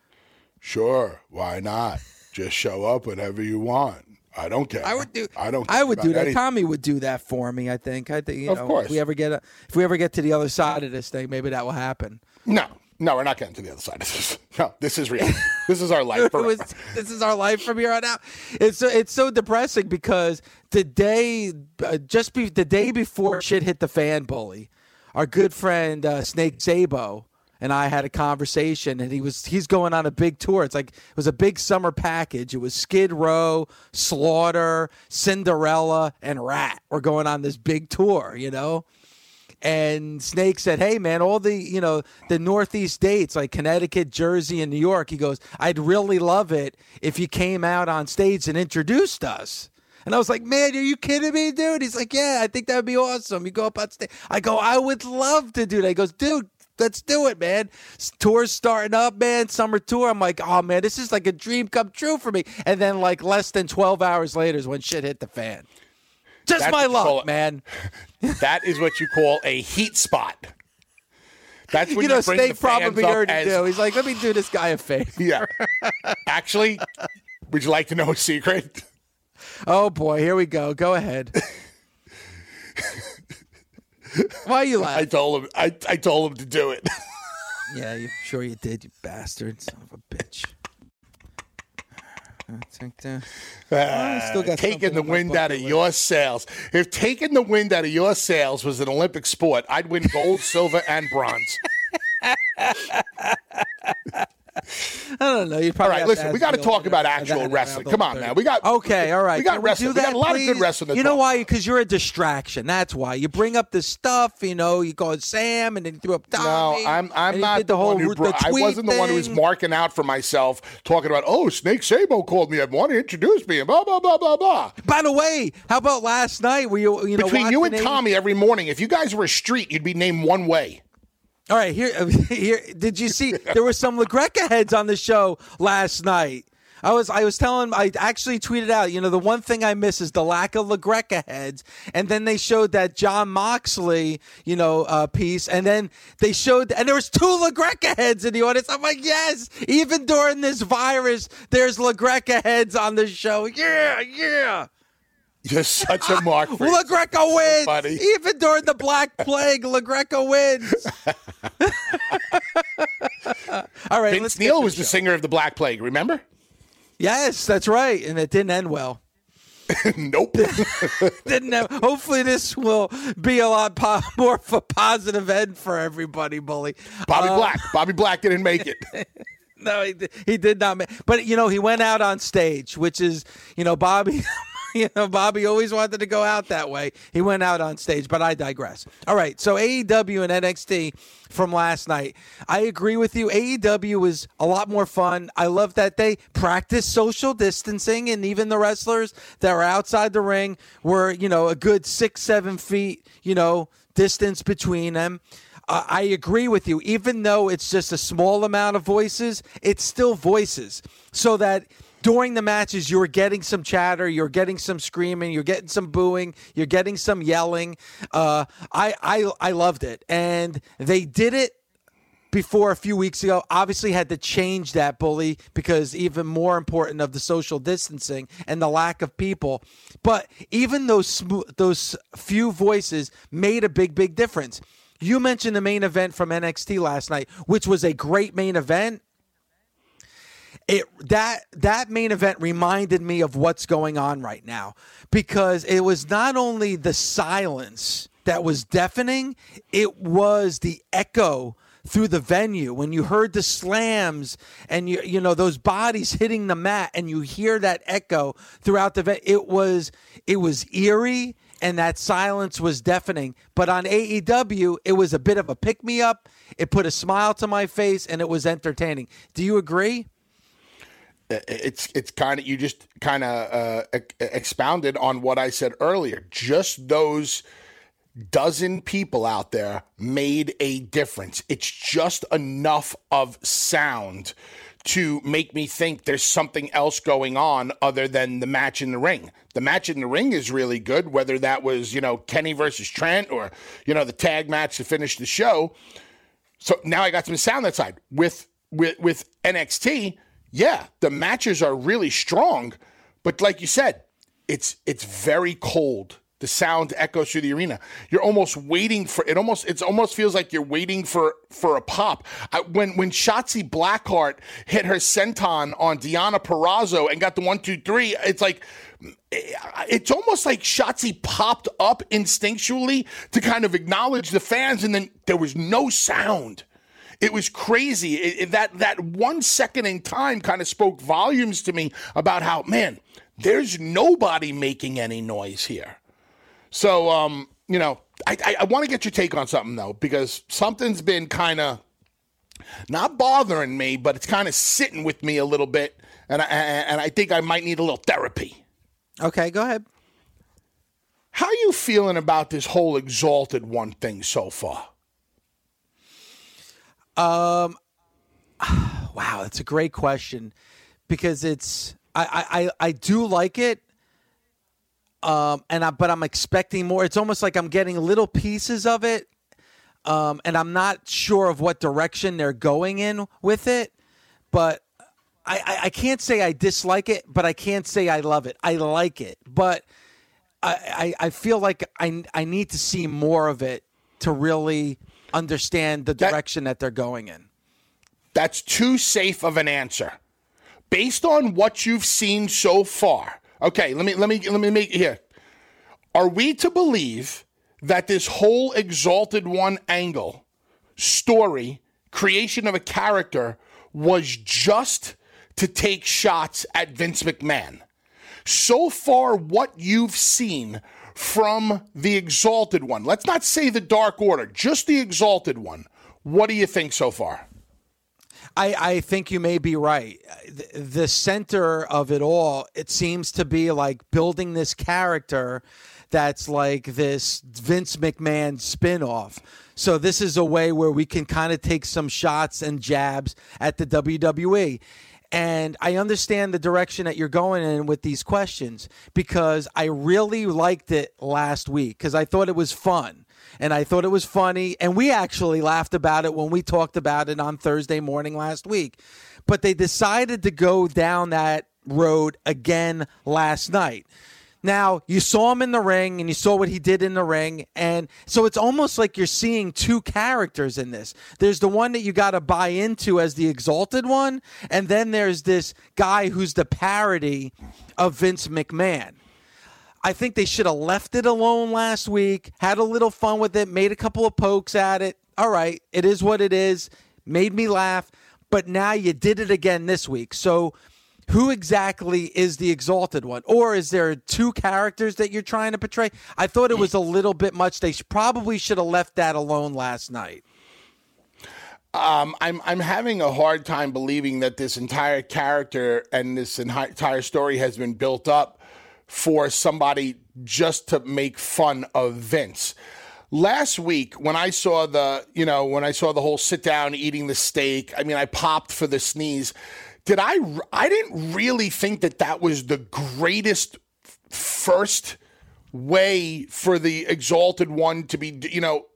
Sure, why not? Just show up whenever you want. I don't care. I would do. I don't. Care I would do that. anything. Tommy would do that for me. I think. I think. You of know, course. If we ever get a, if we ever get to the other side of this thing, maybe that will happen. No, no, we're not getting to the other side of this. No, this is real. This is our life. it was, this is our life from here on out. It's so, it's so depressing because the day, uh, just be, the day before shit hit the fan, Bully, our good friend uh, Snake Zabo and I had a conversation, and he was he's going on a big tour. It's like it was a big summer package. It was Skid Row, Slaughter, Cinderella, and Rat. We're going on this big tour, you know. And Snake said, "Hey man, all the you know the Northeast states like Connecticut, Jersey, and New York." He goes, "I'd really love it if you came out on stage and introduced us." And I was like, man, are you kidding me, dude? He's like, yeah, I think that would be awesome. You go up on stage. I go, I would love to do that. He goes, dude, let's do it, man. Tour's starting up, man. Summer tour. I'm like, oh, man, this is like a dream come true for me. And then like less than twelve hours later is when shit hit the fan. Just That's my luck, it, man. That is what you call a heat spot. That's when you know, you bring State the probably fans already up as, do. He's like, let me do this guy a favor. Yeah. Actually, would you like to know a secret? Oh, boy. Here we go. Go ahead. Why are you laughing? I told him. I, I told him to do it. Yeah, you sure you did, you bastard, son of a bitch. Uh, still got taking the something on my wind out of bucket list. your sails. If taking the wind out of your sails was an Olympic sport, I'd win gold, silver, and bronze. I don't know. You All probably right, have listen, to we got to ask talk Bill about later. actual That- wrestling. that- Come on, man. We got Okay, all right. We got Can wrestling. do We got that, a lot please? of good wrestling. To You know talk. why? Because you're a distraction. That's why. You bring up this stuff. You know, you call it Sam, and then you threw up Tommy. No, I'm I'm and you not did the, the whole one who the brought, I tweet wasn't the one who was thing. marking out for myself, talking about, oh, Snake Sabo called me. I want to introduce me, and blah blah blah blah blah. By the way, how about last night? Were you you know Between you and watching Tommy every morning, if you guys were a street, you'd be named one way. All right, here, here. Did you see? There were some LaGreca heads on the show last night. I was, I was telling. I actually tweeted out. You know, the one thing I miss is the lack of LaGreca heads. And then they showed that John Moxley, you know, uh, piece. And then they showed, and there was two LaGreca heads in the audience. I'm like, yes. Even during this virus, there's LaGreca heads on the show. Yeah, yeah. You're such a mark for LaGreca wins. buddy. Even during the Black Plague, LaGreca wins. All right, let's Vince get Neil to was the show. singer of the Black Plague. Remember? Yes, that's right, and it didn't end well. Nope. Didn't end. Hopefully, this will be a lot po- more of a positive end for everybody, Bully. Bobby Uh, Black. Bobby Black didn't make it. No, he did, he did not. Make, but you know, he went out on stage, which is, you know, Bobby. You know, Bobby always wanted to go out that way. He went out on stage, but I digress. All right, so A E W and N X T from last night. I agree with you. A E W was a lot more fun. I love that they practiced social distancing, and even the wrestlers that were outside the ring were, you know, a good six, seven feet, you know, distance between them. Uh, I agree with you. Even though it's just a small amount of voices, it's still voices. So that during the matches, you're getting some chatter, you're getting some screaming, you're getting some booing, you're getting some yelling. Uh, I, I I loved it. And they did it before a few weeks ago. Obviously had to change that, Bully, because even more important of the social distancing and the lack of people. But even those sm- those few voices made a big, big difference. You mentioned the main event from N X T last night, which was a great main event. It that that main event reminded me of what's going on right now, because it was not only the silence that was deafening, it was the echo through the venue when you heard the slams and you you know those bodies hitting the mat, and you hear that echo throughout the venue. It was it was eerie, and that silence was deafening. But on A E W, it was a bit of a pick me up. It put a smile to my face, and it was entertaining. Do you agree? It's it's kind of you just kind of uh, expounded on what I said earlier. Just those dozen people out there made a difference. It's just enough of sound to make me think there's something else going on other than the match in the ring. The match in the ring is really good, whether that was, you know, Kenny versus Trent or, you know, the tag match to finish the show. So now I got some sound that side. With with with N X T, yeah, the matches are really strong, but like you said, it's it's very cold. The sound echoes through the arena. You're almost waiting for it. Almost it almost feels like you're waiting for for a pop. I, when when Shotzi Blackheart hit her senton on Deonna Purrazzo and got the one two three, it's like it's almost like Shotzi popped up instinctually to kind of acknowledge the fans, and then there was no sound. It was crazy. It, it, that that one second in time kind of spoke volumes to me about how, man, there's nobody making any noise here. So, um, you know, I, I, I want to get your take on something, though, because something's been kind of not bothering me, but it's kind of sitting with me a little bit, and I, and I think I might need a little therapy. Okay, go ahead. How you feeling about this whole Exalted One thing so far? Um, wow, that's a great question because it's I I, I do like it. Um, and I but I'm expecting more. It's almost like I'm getting little pieces of it. Um, and I'm not sure of what direction they're going in with it, but I, I, I can't say I dislike it, but I can't say I love it. I like it, but I, I, I feel like I, I need to see more of it to really understand the direction that, that they're going in. That's too safe of an answer. Based on what you've seen so far, okay, let me let me let me make here. Are we to believe that this whole Exalted One angle, story, creation of a character was just to take shots at Vince McMahon? So far, what you've seen from the Exalted One, let's not say the Dark Order, just the Exalted One, what do you think so far? I, I think you may be right. The, the center of it all, it seems to be like building this character that's like this Vince McMahon spinoff. So this is a way where we can kind of take some shots and jabs at the W W E. And I understand the direction that you're going in with these questions because I really liked it last week because I thought it was fun. And I thought it was funny. And we actually laughed about it when we talked about it on Thursday morning last week. But they decided to go down that road again last night. Now, you saw him in the ring, and you saw what he did in the ring, and so it's almost like you're seeing two characters in this. There's the one that you got to buy into as the Exalted One, and then there's this guy who's the parody of Vince McMahon. I think they should have left it alone last week, had a little fun with it, made a couple of pokes at it. All right, it is what it is, made me laugh, but now you did it again this week. So who exactly is the Exalted One? Or is there two characters that you're trying to portray? I thought it was a little bit much. They sh- probably should have left that alone last night. Um, I'm I'm having a hard time believing that this entire character and this entire story has been built up for somebody just to make fun of Vince. Last week, when I saw the, you know, when I saw the whole sit down eating the steak, I mean, I popped for the sneeze. Did I? I didn't really think that that was the greatest first way for the Exalted One to be, you know,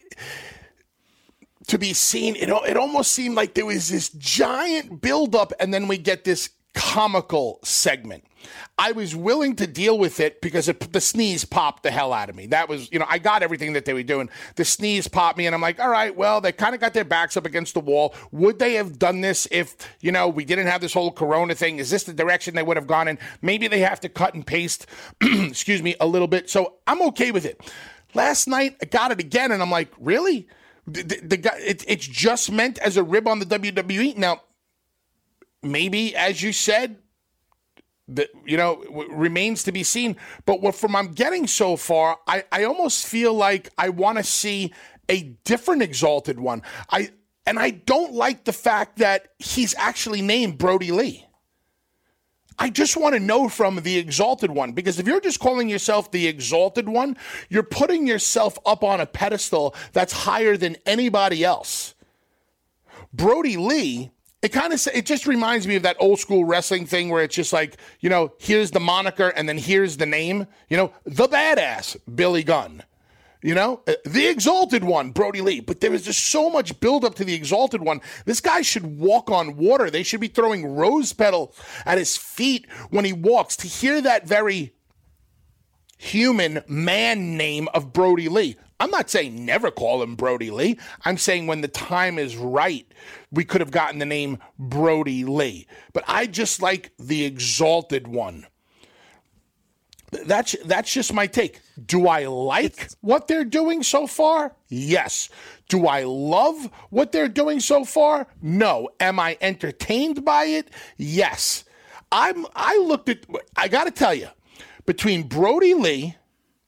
to be seen. It, it almost seemed like there was this giant buildup, and then we get this comical segment. I was willing to deal with it because it, the sneeze popped the hell out of me. That was, you know, I got everything that they were doing. The sneeze popped me, and I'm like, all right, well, they kind of got their backs up against the wall. Would they have done this if, you know, we didn't have this whole Corona thing? Is this the direction they would have gone in? Maybe they have to cut and paste, excuse me, a little bit. So I'm okay with it. Last night, I got it again, and I'm like, really? The, the, the guy, it, it's just meant as a rib on the W W E? Now, maybe, as you said, that, you know, w- remains to be seen. But what from I'm getting so far, I, I almost feel like I want to see a different Exalted One. I and I don't like the fact that he's actually named Brody Lee. I just want to know from the Exalted One, because if you're just calling yourself the Exalted One, you're putting yourself up on a pedestal that's higher than anybody else. Brody Lee, it kind of, it just reminds me of that old school wrestling thing where it's just like, you know, here's the moniker and then here's the name, you know, the badass Billy Gunn, you know, the Exalted One, Brody Lee. But there is just so much buildup to the Exalted One. This guy should walk on water. They should be throwing rose petals at his feet when he walks. To hear that very human man name of Brody Lee. I'm not saying never call him Brody Lee. I'm saying when the time is right, we could have gotten the name Brody Lee. But I just like the Exalted One. That's that's just my take. Do I like what they're doing so far? Yes. Do I love what they're doing so far? No. Am I entertained by it? Yes. I'm I looked at, I got to tell you, between Brody Lee,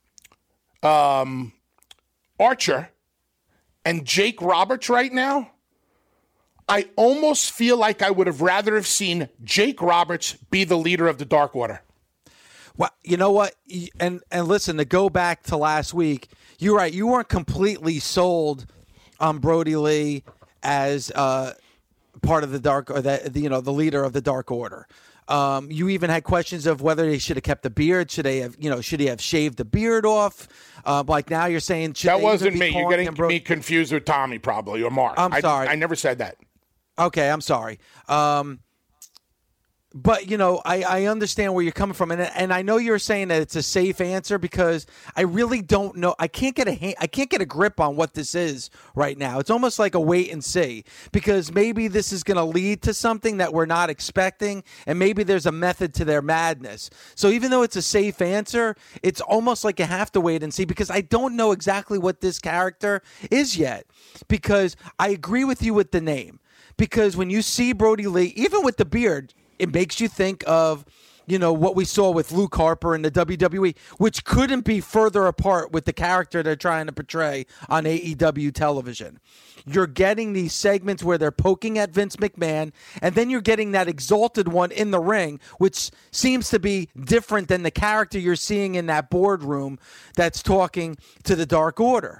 um Archer, and Jake Roberts right now, I almost feel like I would have rather have seen Jake Roberts be the leader of the Dark Order. Well, you know what? And and listen, to go back to last week, you're right. You weren't completely sold on Brody Lee as uh, part of the dark, or the, the you know the leader of the Dark Order. Um, you even had questions of whether he should have kept the beard. Should they have, you know, should he have shaved the beard off? Uh, like now you're saying should that they wasn't even be me. You're calling getting him Bro- me confused with Tommy, probably, or Mark. I'm I, sorry. I never said that. Okay, I'm sorry. Um, But, you know, I, I understand where you're coming from. And and I know you're saying that it's a safe answer because I really don't know. I can't get a hand, I can't get a grip on what this is right now. It's almost like a wait and see because maybe this is going to lead to something that we're not expecting. And maybe there's a method to their madness. So even though it's a safe answer, it's almost like you have to wait and see because I don't know exactly what this character is yet. Because I agree with you with the name. Because when you see Brody Lee, even with the beard, it makes you think of, you know, what we saw with Luke Harper in the W W E, which couldn't be further apart with the character they're trying to portray on A E W television. You're getting these segments where they're poking at Vince McMahon, and then you're getting that Exalted One in the ring, which seems to be different than the character you're seeing in that boardroom that's talking to the Dark Order.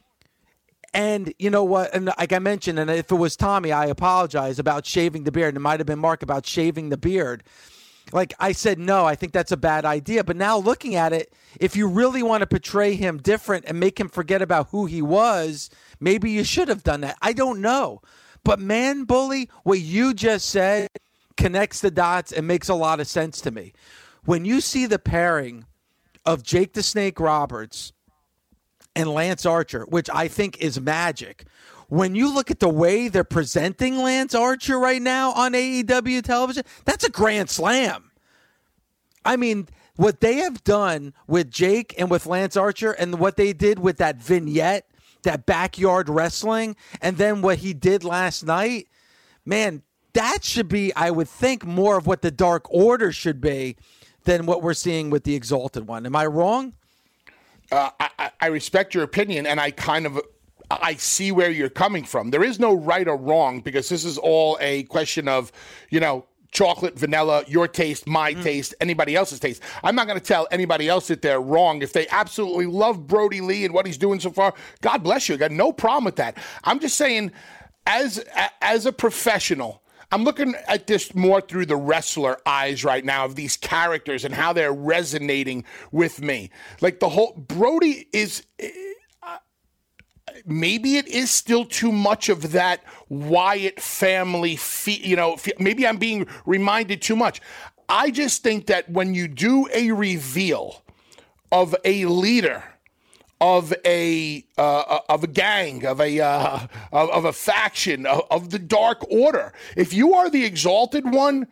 And you know what? And like I mentioned, and if it was Tommy, I apologize about shaving the beard. And it might have been Mark about shaving the beard. Like I said, no, I think that's a bad idea. But now looking at it, if you really want to portray him different and make him forget about who he was, maybe you should have done that. I don't know. But man, Bully, what you just said connects the dots and makes a lot of sense to me. When you see the pairing of Jake the Snake Roberts and Lance Archer, which I think is magic. When you look at the way they're presenting Lance Archer right now on A E W television, that's a grand slam. I mean, what they have done with Jake and with Lance Archer and what they did with that vignette, that backyard wrestling, and then what he did last night, man, that should be, I would think, more of what the Dark Order should be than what we're seeing with the Exalted One. Am I wrong? Uh, I, I respect your opinion, and I kind of I see where you're coming from. There is no right or wrong because this is all a question of, you know, chocolate, vanilla, your taste, my mm. taste, anybody else's taste. I'm not going to tell anybody else that they're wrong. If they absolutely love Brody Lee and what he's doing so far, God bless you. I got no problem with that. I'm just saying, as as a professional, I'm looking at this more through the wrestler eyes right now of these characters and how they're resonating with me. Like the whole Brody is, uh, maybe it is still too much of that Wyatt family, fe- you know, fe- maybe I'm being reminded too much. I just think that when you do a reveal of a leader, of a uh, of a gang, of a uh, of, of a faction, of, of the Dark Order. If you are the Exalted One,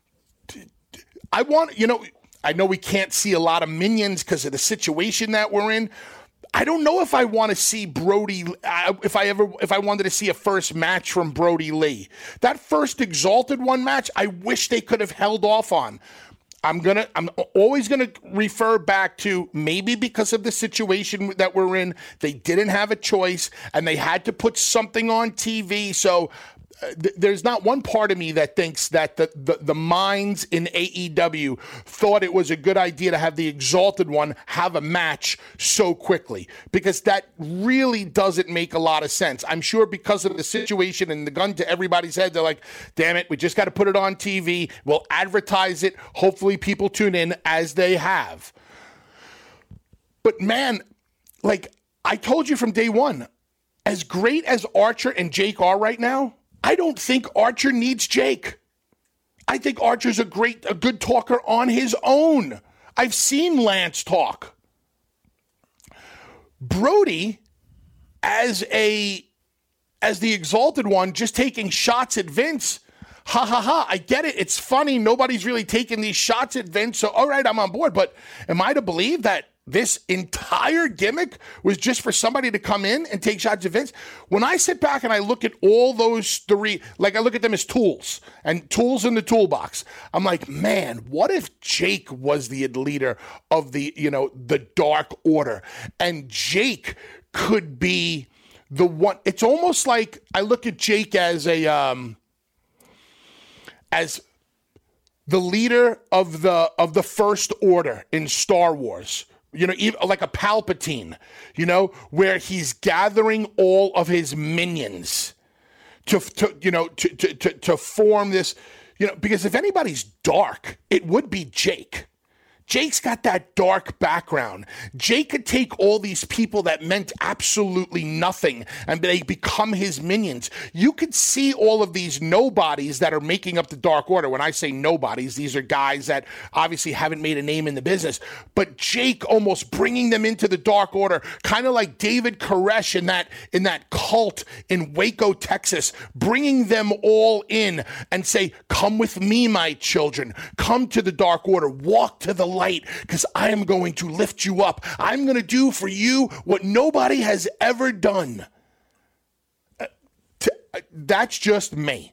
I want, you know, I know we can't see a lot of minions because of the situation that we're in. I don't know if I want to see Brody, uh, if I ever, if I wanted to see a first match from Brody Lee. That first Exalted One match, I wish they could have held off on. I'm gonna. I'm always gonna refer back to maybe because of the situation that we're in, they didn't have a choice and they had to put something on T V. So uh, th- there's not one part of me that thinks that the, the the minds in A E W thought it was a good idea to have the Exalted One have a match so quickly, because that really doesn't make a lot of sense. I'm sure because of the situation and the gun to everybody's head, they're like, damn it, we just got to put it on T V. We'll advertise it. Hopefully people tune in, as they have. But man, like I told you from day one, as great as Archer and Jake are right now, I don't think Archer needs Jake. I think Archer's a great, a good talker on his own. I've seen Lance talk. Brody, as a, as the Exalted One, just taking shots at Vince. Ha ha ha, I get it. It's funny. Nobody's really taking these shots at Vince. So, all right, I'm on board. But am I to believe that this entire gimmick was just for somebody to come in and take shots at Vince? When I sit back and I look at all those three, like I look at them as tools and tools in the toolbox, I'm like, man, what if Jake was the leader of the, you know, the Dark Order? And Jake could be the one. It's almost like I look at Jake as a, um, as the leader of the of the First Order in Star Wars, you know, even like a Palpatine, you know, where he's gathering all of his minions to, to you know, to, to, to, to form this, you know, because if anybody's dark, it would be Jake. Jake's got that dark background. Jake could take all these people that meant absolutely nothing and they become his minions. You could see all of these nobodies that are making up the Dark Order. When I say nobodies, these are guys that obviously haven't made a name in the business. But Jake almost bringing them into the Dark Order, kind of like David Koresh in that, in that cult in Waco, Texas, bringing them all in and say, come with me, my children. Come to the Dark Order. Walk to the light, because I am going to lift you up. I'm going to do for you what nobody has ever done. Uh, t- uh, that's just me.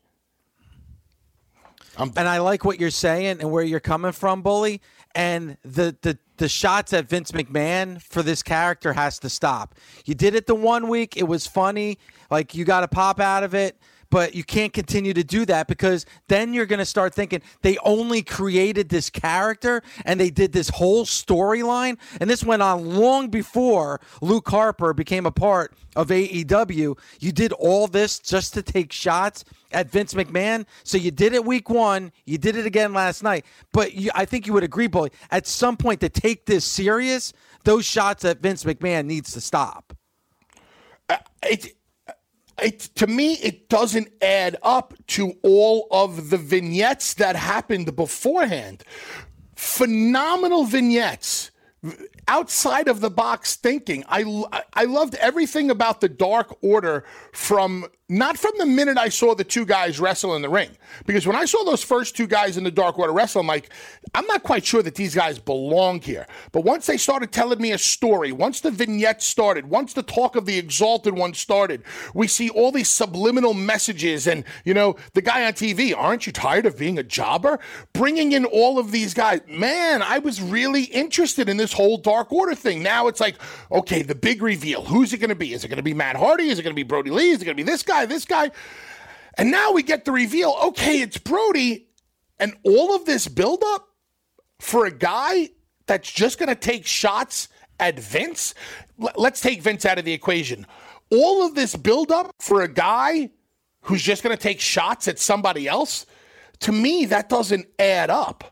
I'm- and I like what you're saying and where you're coming from, Bully. And the, the, the shots at Vince McMahon for this character has to stop. You did it the one week. It was funny. Like, you got to pop out of it. But you can't continue to do that, because then you're going to start thinking they only created this character and they did this whole storyline. And this went on long before Luke Harper became a part of A E W. You did all this just to take shots at Vince McMahon. So you did it week one. You did it again last night. But you, I think you would agree, Bully, at some point to take this serious, those shots at Vince McMahon needs to stop. Uh, it. It, to me, it doesn't add up to all of the vignettes that happened beforehand. Phenomenal vignettes. Outside of the box thinking. I, I loved everything about the Dark Order from, not from the minute I saw the two guys wrestle in the ring. Because when I saw those first two guys in the Dark Order wrestle, I'm like, I'm not quite sure that these guys belong here. But once they started telling me a story, once the vignette started, once the talk of the Exalted One started, we see all these subliminal messages and, you know, the guy on T V, aren't you tired of being a jobber? Bringing in all of these guys. Man, I was really interested in this whole Dark Order thing. Now it's like, okay, the big reveal. Who's it going to be? Is it going to be Matt Hardy? Is it going to be Brody Lee? Is it going to be this guy, this guy? And now we get the reveal. Okay, it's Brody. And all of this buildup for a guy that's just going to take shots at Vince. L- let's take Vince out of the equation. All of this buildup for a guy who's just going to take shots at somebody else. To me, that doesn't add up.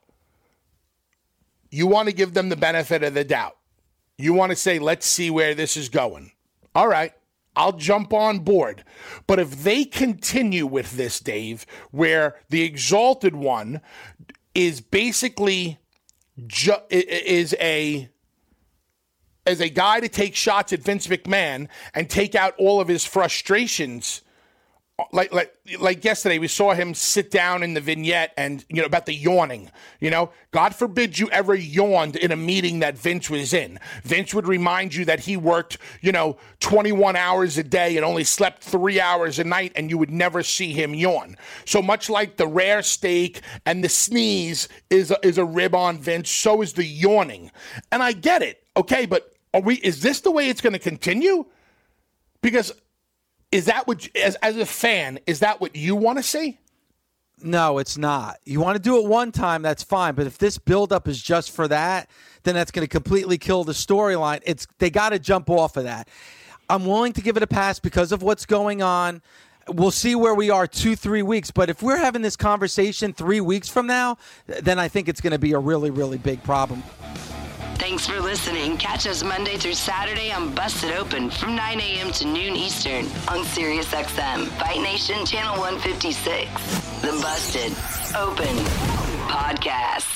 You want to give them the benefit of the doubt. You want to say, let's see where this is going. All right, I'll jump on board. But if they continue with this, Dave, where the Exalted One is basically ju- is a as a guy to take shots at Vince McMahon and take out all of his frustrations. Like, like, like yesterday, we saw him sit down in the vignette and, you know, about the yawning, you know, God forbid you ever yawned in a meeting that Vince was in. Vince would remind you that he worked, you know, twenty-one hours a day and only slept three hours a night, and you would never see him yawn. So much like the rare steak and the sneeze is a, is a rib on Vince, so is the yawning. And I get it. Okay. But are we, is this the way it's going to continue? Because Is that what, as as a fan, is that what you want to see? No, it's not. You want to do it one time, that's fine. But if this buildup is just for that, then that's going to completely kill the storyline. It's they got to jump off of that. I'm willing to give it a pass because of what's going on. We'll see where we are two, three weeks. But if we're having this conversation three weeks from now, then I think it's going to be a really, really big problem. Thanks for listening. Catch us Monday through Saturday on Busted Open from nine a.m. to noon Eastern on Sirius X M, Fight Nation Channel one fifty-six. The Busted Open Podcast.